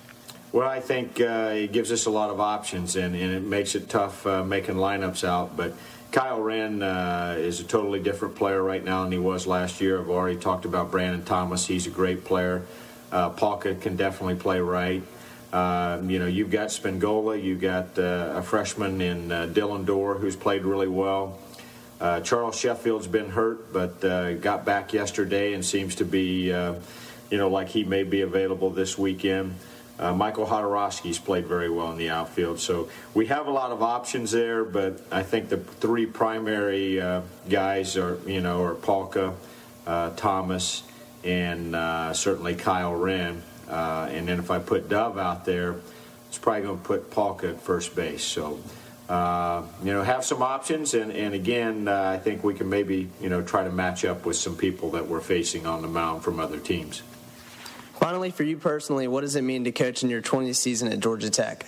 Well, I think uh, it gives us a lot of options, and, and it makes it tough uh, making lineups out. But Kyle Wren uh, is a totally different player right now than he was last year. I've already talked about Brandon Thomas. He's a great player. Uh, Palka can definitely play right. Uh, you know, you've got Spingola, you've got uh, a freshman in uh, Dylan Dorr who's played really well. Uh, Charles Sheffield's been hurt, but uh, got back yesterday and seems to be, uh, you know, like he may be available this weekend. Uh, Michael Hodorowski's played very well in the outfield. So we have a lot of options there, but I think the three primary uh, guys are, you know, are Palka, uh, Thomas, and uh, certainly Kyle Wren. Uh, and then if I put Dove out there, it's probably going to put Palka at first base. So, uh, you know, have some options. And, and again, uh, I think we can maybe, you know, try to match up with some people that we're facing on the mound from other teams. Finally, for you personally, what does it mean to coach in your twentieth season at Georgia Tech?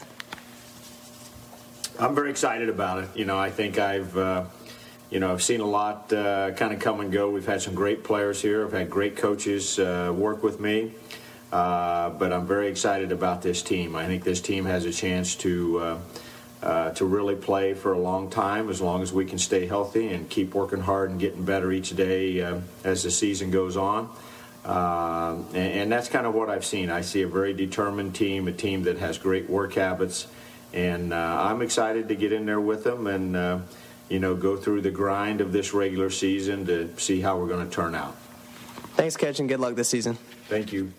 I'm very excited about it. You know, I think I've, uh, you know, I've seen a lot uh, kind of come and go. We've had some great players here. I've had great coaches uh, work with me. Uh, but I'm very excited about this team. I think this team has a chance to uh, uh, to really play for a long time, as long as we can stay healthy and keep working hard and getting better each day uh, as the season goes on. Uh, and, and that's kind of what I've seen. I see a very determined team, a team that has great work habits, and uh, I'm excited to get in there with them and uh, you know, go through the grind of this regular season to see how we're going to turn out. Thanks, Coach, and good luck this season. Thank you.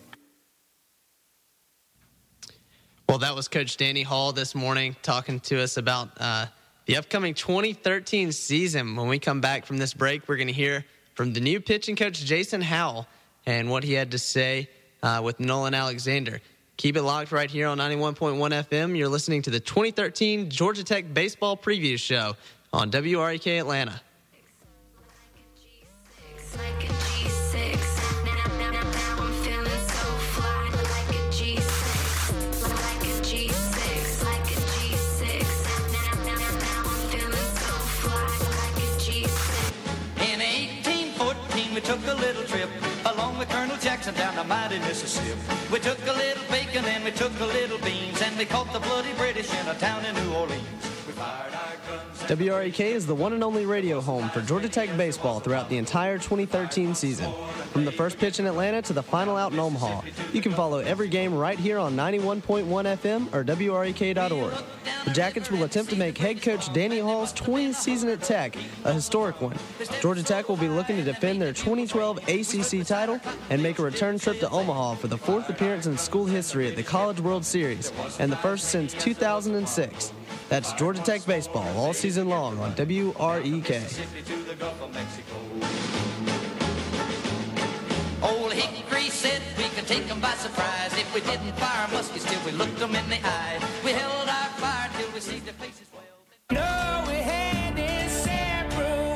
Well, that was Coach Danny Hall this morning talking to us about uh, the upcoming twenty thirteen season. When we come back from this break, we're going to hear from the new pitching coach, Jason Howell, and what he had to say uh, with Nolan Alexander. Keep it locked right here on ninety-one point one F M. You're listening to the twenty thirteen Georgia Tech Baseball Preview Show on W R E K Atlanta. Took a little trip along with Colonel Jackson down the mighty Mississippi. We took a little bacon and we took a little beans, and we caught the bloody British in a town in New Orleans. We fired our guns. W R E K is the one and only radio home for Georgia Tech baseball throughout the entire twenty thirteen season. From the first pitch in Atlanta to the final out in Omaha, you can follow every game right here on ninety-one point one F M or W R E K dot org. The Jackets will attempt to make head coach Danny Hall's twentieth season at Tech a historic one. Georgia Tech will be looking to defend their twenty twelve A C C title and make a return trip to Omaha for the fourth appearance in school history at the College World Series and the first since two thousand six. That's Georgia Tech baseball all season long on W R E K. Old Hickory said we could take them by surprise if we didn't fire muskets till we looked them in the eye. We held our fire till we see their faces well. No, we had this separate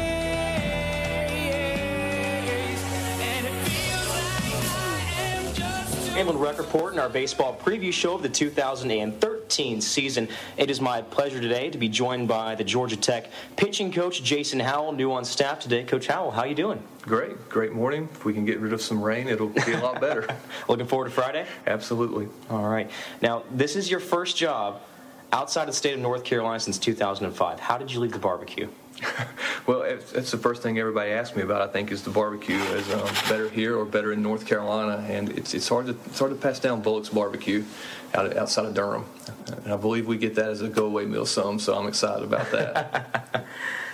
ways, and it feels like I am just Hamlin Rec Report in our baseball preview show of the two thousand thirteen season. It is my pleasure today to be joined by the Georgia Tech pitching coach, Jason Howell, new on staff today. Coach Howell, how you doing? Great. Great morning. If we can get rid of some rain, it'll be a lot better. Looking forward to Friday? Absolutely. All right. Now, this is your first job outside of the state of North Carolina since two thousand five. How did you leave the barbecue? Well, it's, it's the first thing everybody asks me about, I think, is the barbecue. Is um, better here or better in North Carolina? And it's it's hard to it's hard to pass down Bullock's barbecue out, outside of Durham. And I believe we get that as a go-away meal some, so I'm excited about that.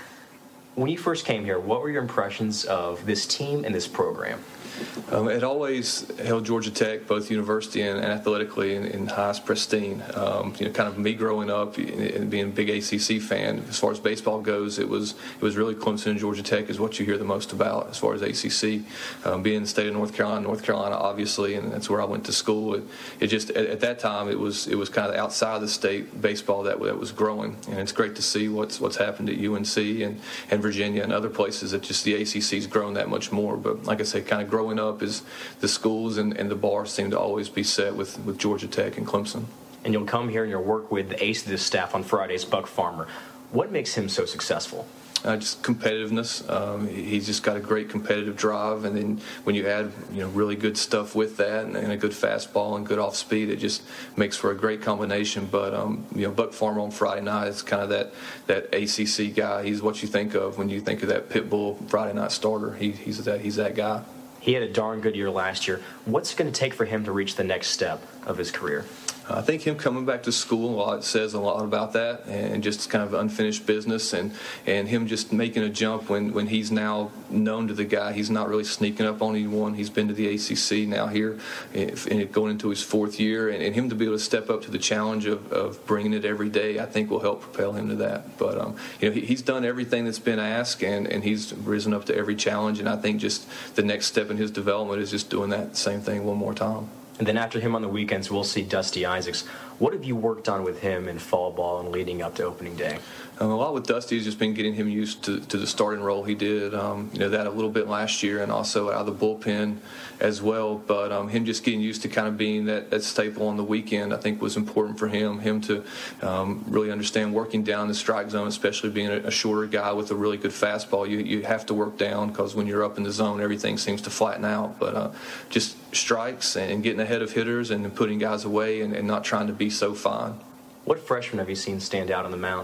When you first came here, what were your impressions of this team and this program? Um, it always held Georgia Tech, both university and, and athletically, in, in highest pristine. Um, you know, kind of me growing up and being a big A C C fan. As far as baseball goes, it was it was really Clemson and Georgia Tech is what you hear the most about as far as A C C. Um, being in the state of North Carolina, North Carolina, obviously, and that's where I went to school. It, it just at, at that time it was it was kind of outside of the state baseball that that was growing, and it's great to see what's what's happened at U N C and, and Virginia and other places that just the A C C's grown that much more. But like I said, kind of growing up is the schools and, and the bars seem to always be set with, with Georgia Tech and Clemson. And you'll come here and you'll work with the ace of this staff on Fridays, Buck Farmer. What makes him so successful? Uh, just competitiveness. Um, he's just got a great competitive drive, and then when you add, you know, really good stuff with that, and, and a good fastball and good off speed, it just makes for a great combination. But um, you know, Buck Farmer on Friday night is kind of that that A C C guy. He's what you think of when you think of that pit bull Friday night starter. He, he's that he's that guy. He had a darn good year last year. What's it going to take for him to reach the next step of his career? I think him coming back to school, well, it says a lot about that, and just kind of unfinished business, and, and him just making a jump when, when he's now known to the guy. He's not really sneaking up on anyone. He's been to the A C C now here, and going into his fourth year, and, and him to be able to step up to the challenge of, of bringing it every day, I think will help propel him to that. But um, you know, he, he's done everything that's been asked, and, and he's risen up to every challenge, and I think just the next step in his development is just doing that same thing one more time. And then after him on the weekends, we'll see Dusty Isaacs. What have you worked on with him in fall ball and leading up to opening day? Um, a lot with Dusty has just been getting him used to, to the starting role he did. Um, you know, that a little bit last year, and also out of the bullpen as well. But um, him just getting used to kind of being that, that staple on the weekend, I think, was important for him. Him to um, really understand working down the strike zone, especially being a, a shorter guy with a really good fastball. You you have to work down, because when you're up in the zone, everything seems to flatten out. But uh, just strikes and getting ahead of hitters and putting guys away, and, and not trying to be so fine. What freshman have you seen stand out on the mound?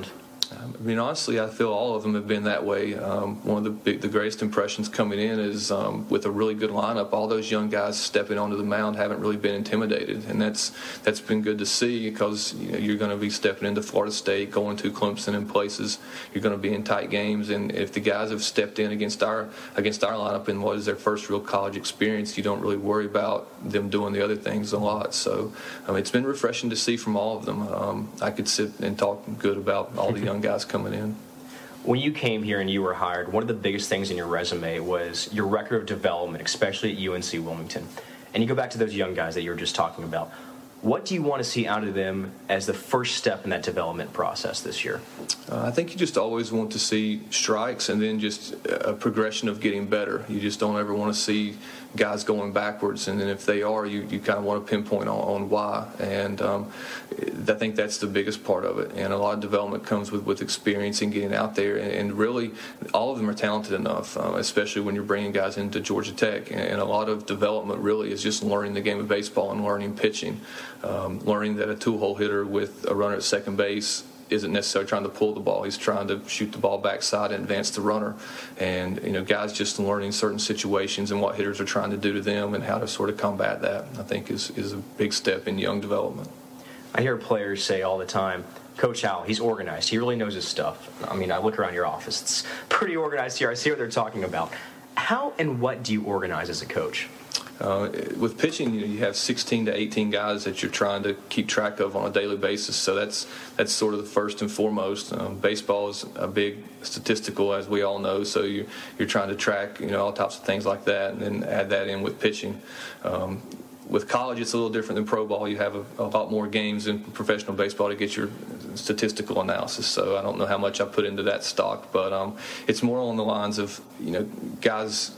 I mean, honestly, I feel all of them have been that way. Um, one of the big, the greatest impressions coming in is um, with a really good lineup. All those young guys stepping onto the mound haven't really been intimidated, and that's that's been good to see because you know, you're going to be stepping into Florida State, going to Clemson and places. You're going to be in tight games, and if the guys have stepped in against our against our lineup in what is their first real college experience, you don't really worry about them doing the other things a lot. So um, it's been refreshing to see from all of them. Um, I could sit and talk good about all the young guys coming in. When you came here and you were hired, one of the biggest things in your resume was your record of development, especially at U N C Wilmington. And you go back to those young guys that you were just talking about. What do you want to see out of them as the first step in that development process this year? Uh, I think you just always want to see strikes and then just a progression of getting better. You just don't ever want to see guys going backwards, and then if they are, you, you kind of want to pinpoint on, on why. And um, I think that's the biggest part of it. And a lot of development comes with, with experience and getting out there. And, and really, all of them are talented enough, uh, especially when you're bringing guys into Georgia Tech. And, and a lot of development really is just learning the game of baseball and learning pitching. Um, learning that a two-hole hitter with a runner at second base isn't necessarily trying to pull the ball. He's trying to shoot the ball backside and advance the runner. And, you know, guys just learning certain situations and what hitters are trying to do to them and how to sort of combat that, I think, is, is a big step in young development. I hear players say all the time, Coach Howell, he's organized. He really knows his stuff. I mean, I look around your office. It's pretty organized here. I see what they're talking about. How and what do you organize as a coach? Uh, with pitching, you know, you have sixteen to eighteen guys that you're trying to keep track of on a daily basis. So that's that's sort of the first and foremost. Um, baseball is a big statistical, as we all know. So you you're trying to track, you know, all types of things like that, and then add that in with pitching. Um, with college, it's a little different than pro ball. You have a, a lot more games in professional baseball to get your statistical analysis. So I don't know how much I put into that stock, but um, it's more along the lines of, you know, guys.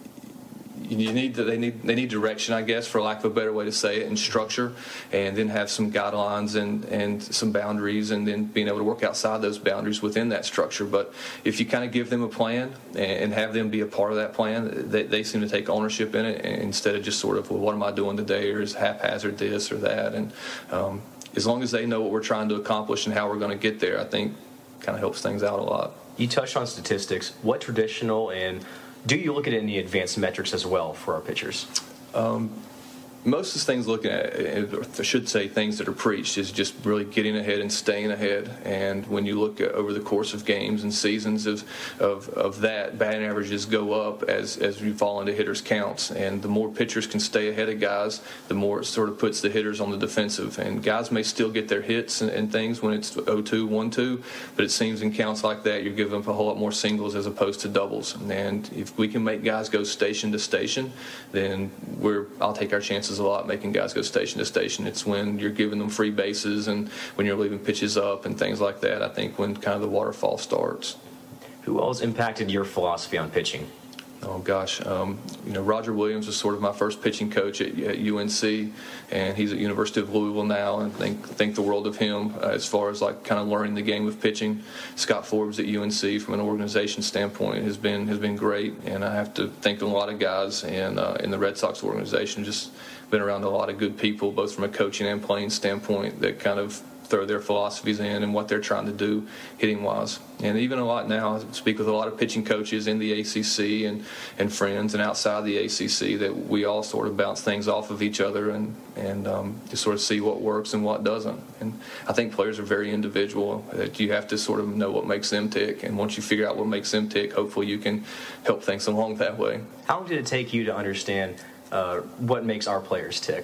You need to, they need they need direction, I guess, for lack of a better way to say it, and structure, and then have some guidelines and, and some boundaries, and then being able to work outside those boundaries within that structure. But if you kind of give them a plan and have them be a part of that plan, they, they seem to take ownership in it instead of just sort of, well, what am I doing today, or is haphazard this or that. And um, as long as they know what we're trying to accomplish and how we're going to get there, I think kind of helps things out a lot. You touched on statistics. What traditional and do you look at any advanced metrics as well for our pitchers? Um, most of the things looking at, or I should say things that are preached, is just really getting ahead and staying ahead. And when you look at over the course of games and seasons of of, of that, batting averages go up as, as you fall into hitters' counts. And the more pitchers can stay ahead of guys, the more it sort of puts the hitters on the defensive. And guys may still get their hits and, and things when it's oh two, one two, but it seems in counts like that you're giving up a whole lot more singles as opposed to doubles. And if we can make guys go station to station, then we're I'll take our chances a lot making guys go station to station. It's when you're giving them free bases and when you're leaving pitches up and things like that, I think, when kind of the waterfall starts. Who else impacted your philosophy on pitching? Oh, gosh. Um, you know, Roger Williams was sort of my first pitching coach at, at U N C, and he's at University of Louisville now, and I think, think the world of him uh, as far as, like, kind of learning the game of pitching. Scott Forbes at U N C, from an organization standpoint, has been has been great, and I have to thank a lot of guys in, uh, in the Red Sox organization. Just been around a lot of good people, both from a coaching and playing standpoint, that kind of throw their philosophies in and what they're trying to do hitting-wise. And even a lot now, I speak with a lot of pitching coaches in the A C C and, and friends and outside the A C C, that we all sort of bounce things off of each other and, and um, just sort of see what works and what doesn't. And I think players are very individual, that you have to sort of know what makes them tick. And once you figure out what makes them tick, hopefully you can help things along that way. How long did it take you to understand uh, what makes our players tick?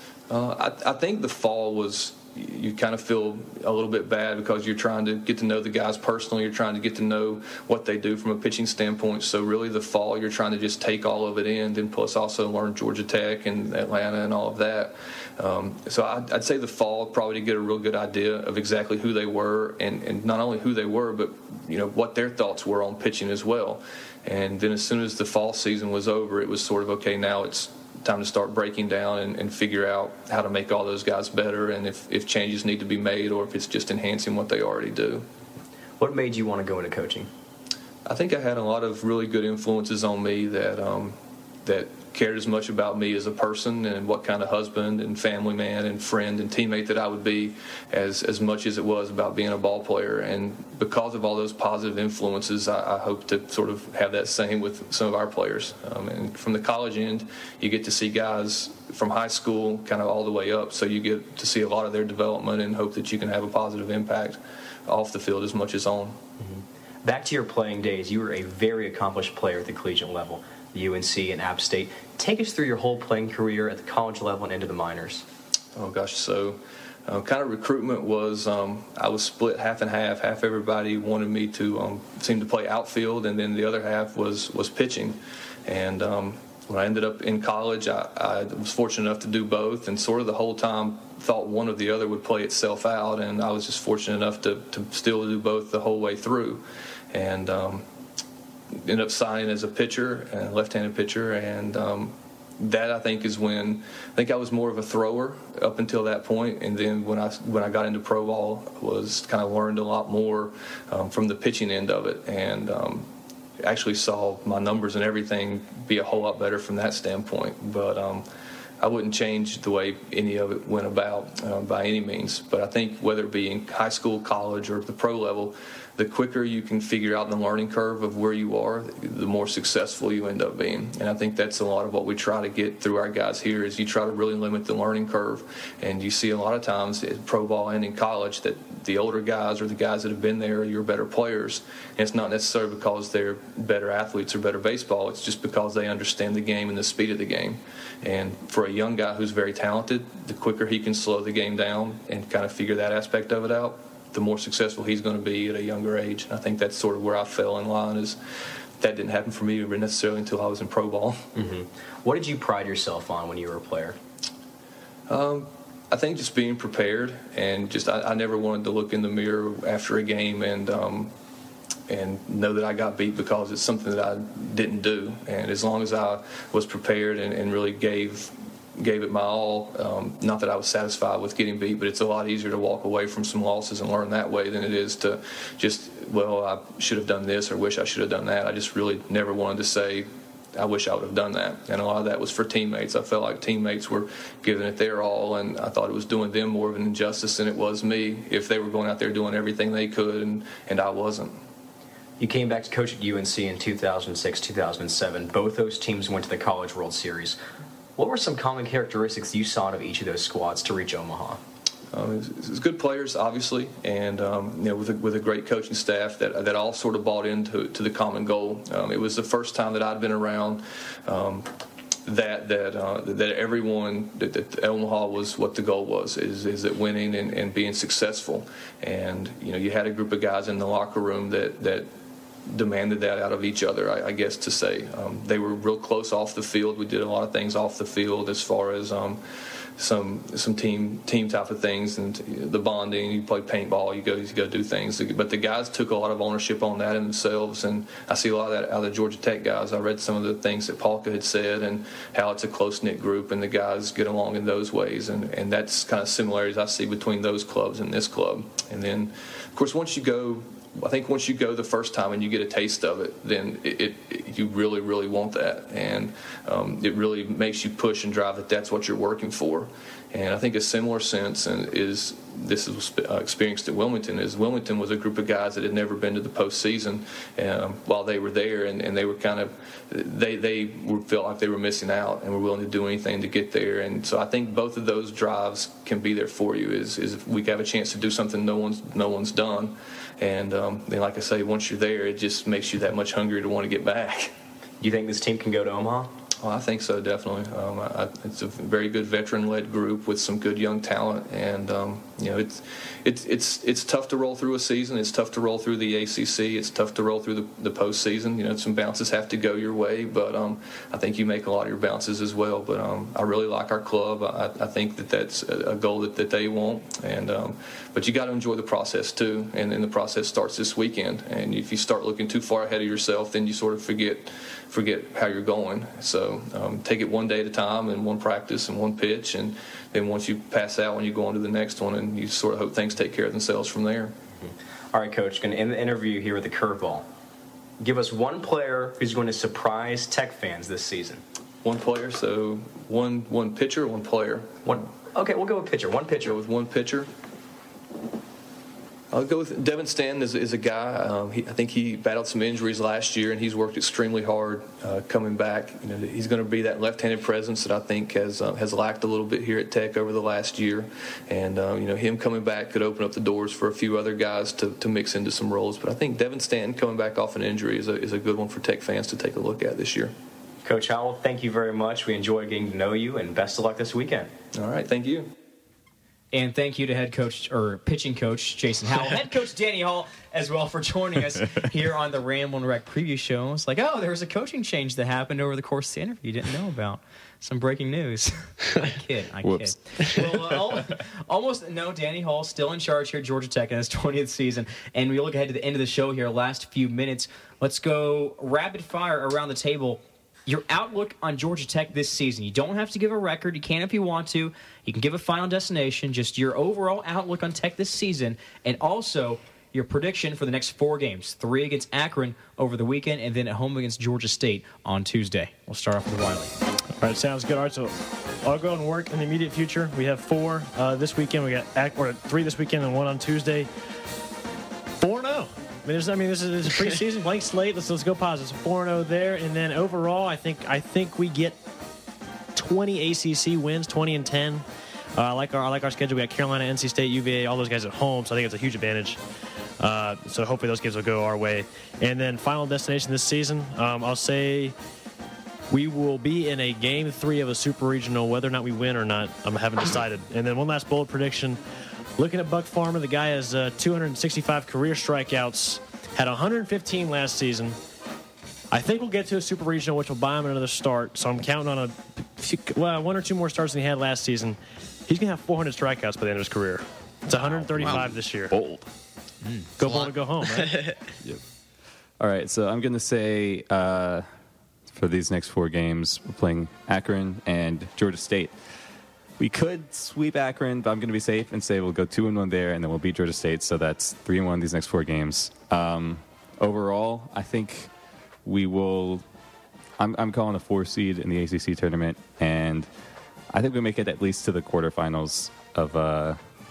Uh, I, I think the fall was... you kind of feel a little bit bad because you're trying to get to know the guys personally. You're trying to get to know what they do from a pitching standpoint. So really the fall, you're trying to just take all of it in, then plus also learn Georgia Tech and Atlanta and all of that. Um, so I'd, I'd say the fall probably to get a real good idea of exactly who they were, and, and not only who they were, but you know what their thoughts were on pitching as well. And then as soon as the fall season was over, it was sort of, okay, now it's time to start breaking down and, and figure out how to make all those guys better, and if, if changes need to be made or if it's just enhancing what they already do. What made you want to go into coaching? I think I had a lot of really good influences on me that um, that cared as much about me as a person and what kind of husband and family man and friend and teammate that I would be as, as much as it was about being a ball player. And because of all those positive influences, I, I hope to sort of have that same with some of our players. Um, and from the college end, you get to see guys from high school kind of all the way up, so you get to see a lot of their development and hope that you can have a positive impact off the field as much as on. Mm-hmm. Back to your playing days, you were a very accomplished player at the collegiate level, the U N C and App State. Take us through your whole playing career at the college level and into the minors. Oh, gosh. So uh, kind of recruitment was um, I was split half and half. Half everybody wanted me to um, seem to play outfield, and then the other half was, was pitching. And um, when I ended up in college, I, I was fortunate enough to do both, and sort of the whole time thought one or the other would play itself out, and I was just fortunate enough to, to still do both the whole way through. And um, ended up signing as a pitcher, a left-handed pitcher, and um, that I think is when I think I was more of a thrower up until that point, and then when I when I got into pro ball, was kind of learned a lot more um, from the pitching end of it, and um, actually saw my numbers and everything be a whole lot better from that standpoint. But um, I wouldn't change the way any of it went about uh, by any means. But I think whether it be in high school, college, or the pro level, the quicker you can figure out the learning curve of where you are, the more successful you end up being. And I think that's a lot of what we try to get through our guys here is you try to really limit the learning curve. And you see a lot of times in pro ball and in college that the older guys or the guys that have been there, you're better players. And it's not necessarily because they're better athletes or better baseball. It's just because they understand the game and the speed of the game. And for a young guy who's very talented, the quicker he can slow the game down and kind of figure that aspect of it out, the more successful he's going to be at a younger age. And I think that's sort of where I fell in line is that didn't happen for me necessarily until I was in pro ball. Mm-hmm. What did you pride yourself on when you were a player? Um, I think just being prepared and just I, I never wanted to look in the mirror after a game and um, and know that I got beat because it's something that I didn't do. And as long as I was prepared and, and really gave gave it my all, um, not that I was satisfied with getting beat, but it's a lot easier to walk away from some losses and learn that way than it is to just, well, I should have done this or wish I should have done that. I just really never wanted to say, I wish I would have done that. And a lot of that was for teammates. I felt like teammates were giving it their all, and I thought it was doing them more of an injustice than it was me if they were going out there doing everything they could, and, and I wasn't. You came back to coach at U N C in two thousand six, two thousand seven. Both those teams went to the College World Series. What were some common characteristics you saw out of each of those squads to reach Omaha? Um, it was good players, obviously, and um, you know, with a, with a great coaching staff that that all sort of bought into to the common goal. Um, it was the first time that I'd been around um, that that uh, that everyone that, that Omaha was what the goal was is is that winning and, and being successful. And you know, you had a group of guys in the locker room that that. demanded that out of each other, I, I guess to say. Um, they were real close off the field. We did a lot of things off the field as far as um, some some team team type of things and the bonding. You play paintball, you go you go do things. But the guys took a lot of ownership on that in themselves, and I see a lot of that out of the Georgia Tech guys. I read some of the things that Palka had said and how it's a close-knit group and the guys get along in those ways. And, and that's kind of similarities I see between those clubs and this club. And then, of course, once you go I think once you go the first time and you get a taste of it, then it, it, it you really, really want that, and um, it really makes you push and drive that that's what you're working for. And I think a similar sense and is this was uh, experienced at Wilmington is Wilmington was a group of guys that had never been to the postseason um, while they were there, and, and they were kind of they they were, felt like they were missing out and were willing to do anything to get there. And so I think both of those drives can be there for you. Is is if we have a chance to do something no one's no one's done. And um, then, like I say, once you're there, it just makes you that much hungrier to want to get back. Do you think this team can go to Omaha? Oh, I think so, definitely. Um, I, it's a very good veteran-led group with some good young talent, and um, you know, it's it's it's it's tough to roll through a season. It's tough to roll through the A C C. It's tough to roll through the, the postseason. You know, some bounces have to go your way, but um, I think you make a lot of your bounces as well. But um, I really like our club. I, I think that that's a goal that, that they want, and um, but you got to enjoy the process too. And, and the process starts this weekend. And if you start looking too far ahead of yourself, then you sort of forget. forget how you're going. So um, take it one day at a time and one practice and one pitch, and then once you pass that one, you go on to the next one, and you sort of hope things take care of themselves from there. Mm-hmm. All right, Coach, going to end the interview here with a curveball. Give us one player who's going to surprise Tech fans this season. One player, so one one pitcher, one player. One. Okay, we'll go with pitcher. One pitcher. Go with one pitcher. I'll go with Devin Stanton is, is a guy. Um, he, I think he battled some injuries last year, and he's worked extremely hard uh, coming back. You know, he's going to be that left-handed presence that I think has uh, has lacked a little bit here at Tech over the last year. And uh, you know, him coming back could open up the doors for a few other guys to, to mix into some roles. But I think Devin Stanton coming back off an injury is a is a good one for Tech fans to take a look at this year. Coach Howell, thank you very much. We enjoyed getting to know you, and best of luck this weekend. All right, thank you. And thank you to head coach or pitching coach Jason Howell, head coach Danny Hall as well for joining us here on the Ramblin' Wreck preview show. It's like, oh, there was a coaching change that happened over the course of the interview you didn't know about. Some breaking news. I kid. I Whoops. kid. Well, uh, almost no. Danny Hall still in charge here at Georgia Tech in his twentieth season, and we look ahead to the end of the show here. Last few minutes. Let's go rapid fire around the table. Your outlook on Georgia Tech this season. You don't have to give a record. You can if you want to. You can give a final destination. Just your overall outlook on Tech this season. And also your prediction for the next four games. Three against Akron over the weekend, and then at home against Georgia State on Tuesday. We'll start off with Wiley. All right, sounds good. All right, so I'll go and work in the immediate future. We have four uh, this weekend. We got Ak- or three this weekend and one on Tuesday. four and oh. I mean, this, I mean, this is, this is preseason, blank slate. Let's let's go positive. four and oh there, and then overall, I think I think we get twenty A C C wins, twenty and ten. Uh, I like our I like our schedule. We got Carolina, N C State, U V A, all those guys at home, so I think it's a huge advantage. Uh, so hopefully those games will go our way. And then final destination this season, um, I'll say we will be in a game three of a super regional, whether or not we win or not. I haven't decided. And then one last bold prediction. Looking at Buck Farmer, the guy has uh, two hundred sixty-five career strikeouts, had one hundred fifteen last season. I think we'll get to a super regional, which will buy him another start. So I'm counting on a few, well, one or two more starts than he had last season. He's going to have four hundred strikeouts by the end of his career. It's one hundred thirty-five wow. this year. Bold. Mm, go bold or go home, right? Yep. All right, so I'm going to say uh, for these next four games, we're playing Akron and Georgia State. We could sweep Akron, but I'm going to be safe and say we'll go two and one there, and then we'll beat Georgia State. So that's three and one these next four games. Um, overall, I think we will. I'm, I'm calling a four seed in the A C C tournament, and I think we make it at least to the quarterfinals of uh,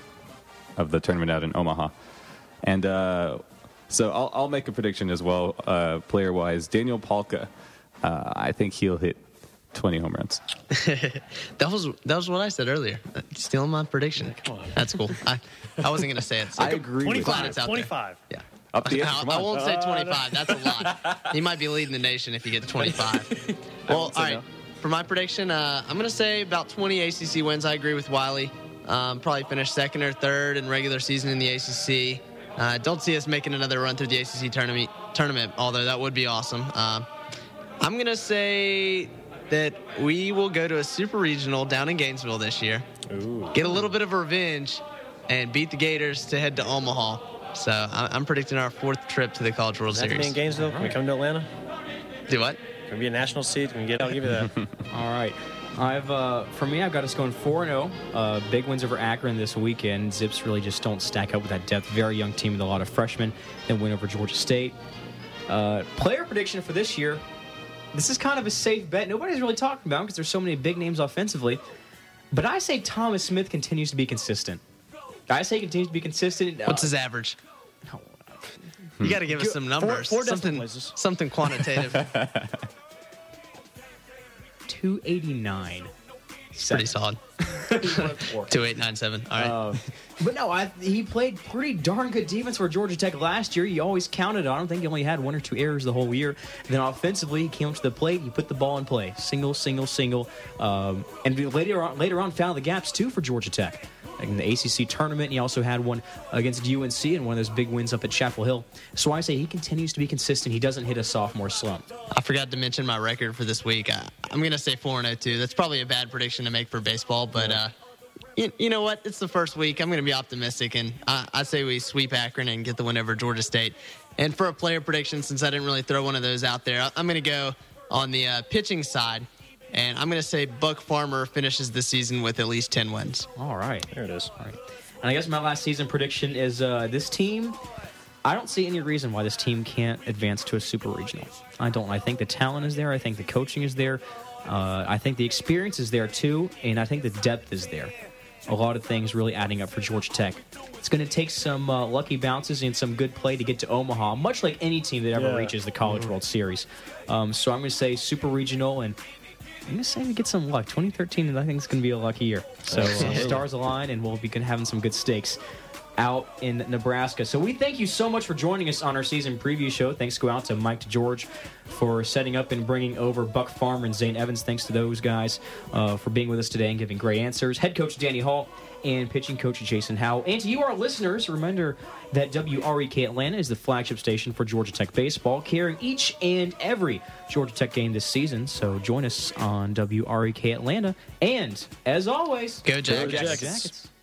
of the tournament out in Omaha. And uh, so I'll, I'll make a prediction as well, uh, player wise. Daniel Palka, uh, I think he'll hit twenty home runs. that was that was what I said earlier. Stealing my prediction. Come on. That's cool. I, I wasn't going to say it. So I agree. twenty-five. Glad it's out twenty-five. There. Yeah. Up the I, I won't say twenty-five. That's a lot. He might be leading the nation if he gets twenty-five. Well, all right. No. For my prediction, uh, I'm going to say about twenty A C C wins. I agree with Wiley. Um, probably finish second or third in regular season in the A C C. Uh, don't see us making another run through the A C C tournament, tournament although that would be awesome. Uh, I'm going to say that we will go to a super regional down in Gainesville this year. Ooh. Get a little bit of revenge and beat the Gators to head to Omaha. So I'm predicting our fourth trip to the College World Does that Series. Be in Gainesville? Can we come to Atlanta? Do what? Can we be a national seed? Can we get? I'll give you that. All right. I've uh, for me, I've got us going four and oh. Uh, big wins over Akron this weekend. Zips really just don't stack up with that depth. Very young team with a lot of freshmen. Then win over Georgia State. Uh, player prediction for this year. This is kind of a safe bet. Nobody's really talking about him because there's so many big names offensively. But I say Thomas Smith continues to be consistent. I say he continues to be consistent. What's his average? Oh, you got to give us some numbers. Four, four something, something quantitative. two eighty-nine. It's pretty solid. two eight nine seven. All right. Uh, but no, I, he played pretty darn good defense for Georgia Tech last year. You always counted on him. I think he only had one or two errors the whole year. And then offensively, he came up to the plate. He put the ball in play. Single, single, single. Um, and later on, later on, found the gaps, too, for Georgia Tech. In the A C C tournament, he also had one against U N C and one of those big wins up at Chapel Hill. So I say he continues to be consistent. He doesn't hit a sophomore slump. I forgot to mention my record for this week. I, I'm going to say four and oh two. That's probably a bad prediction to make for baseball, but uh, you, you know what? It's the first week. I'm going to be optimistic, and I, I say we sweep Akron and get the win over Georgia State. And for a player prediction, since I didn't really throw one of those out there, I'm going to go on the uh, pitching side. And I'm going to say Buck Farmer finishes the season with at least ten wins. All right. There it is. All right. And I guess my last season prediction is uh, this team, I don't see any reason why this team can't advance to a super regional. I don't. I think the talent is there. I think the coaching is there. Uh, I think the experience is there too, and I think the depth is there. A lot of things really adding up for Georgia Tech. It's going to take some uh, lucky bounces and some good play to get to Omaha, much like any team that ever Yeah. reaches the College Mhm. World Series. Um, so I'm going to say super regional, and I'm going to say we get some luck. twenty thirteen, I think it's going to be a lucky year. So uh, Absolutely. stars align, and we'll be having some good stakes out in Nebraska. So we thank you so much for joining us on our season preview show. Thanks go out to Mike to George for setting up and bringing over Buck Farmer and Zane Evans. Thanks to those guys uh, for being with us today and giving great answers. Head coach Danny Hall and pitching coach Jason Howell. And to you, our listeners, remember that W R E K Atlanta is the flagship station for Georgia Tech baseball, carrying each and every Georgia Tech game this season. So join us on W R E K Atlanta. And as always, Go Jackets. Go Jackets.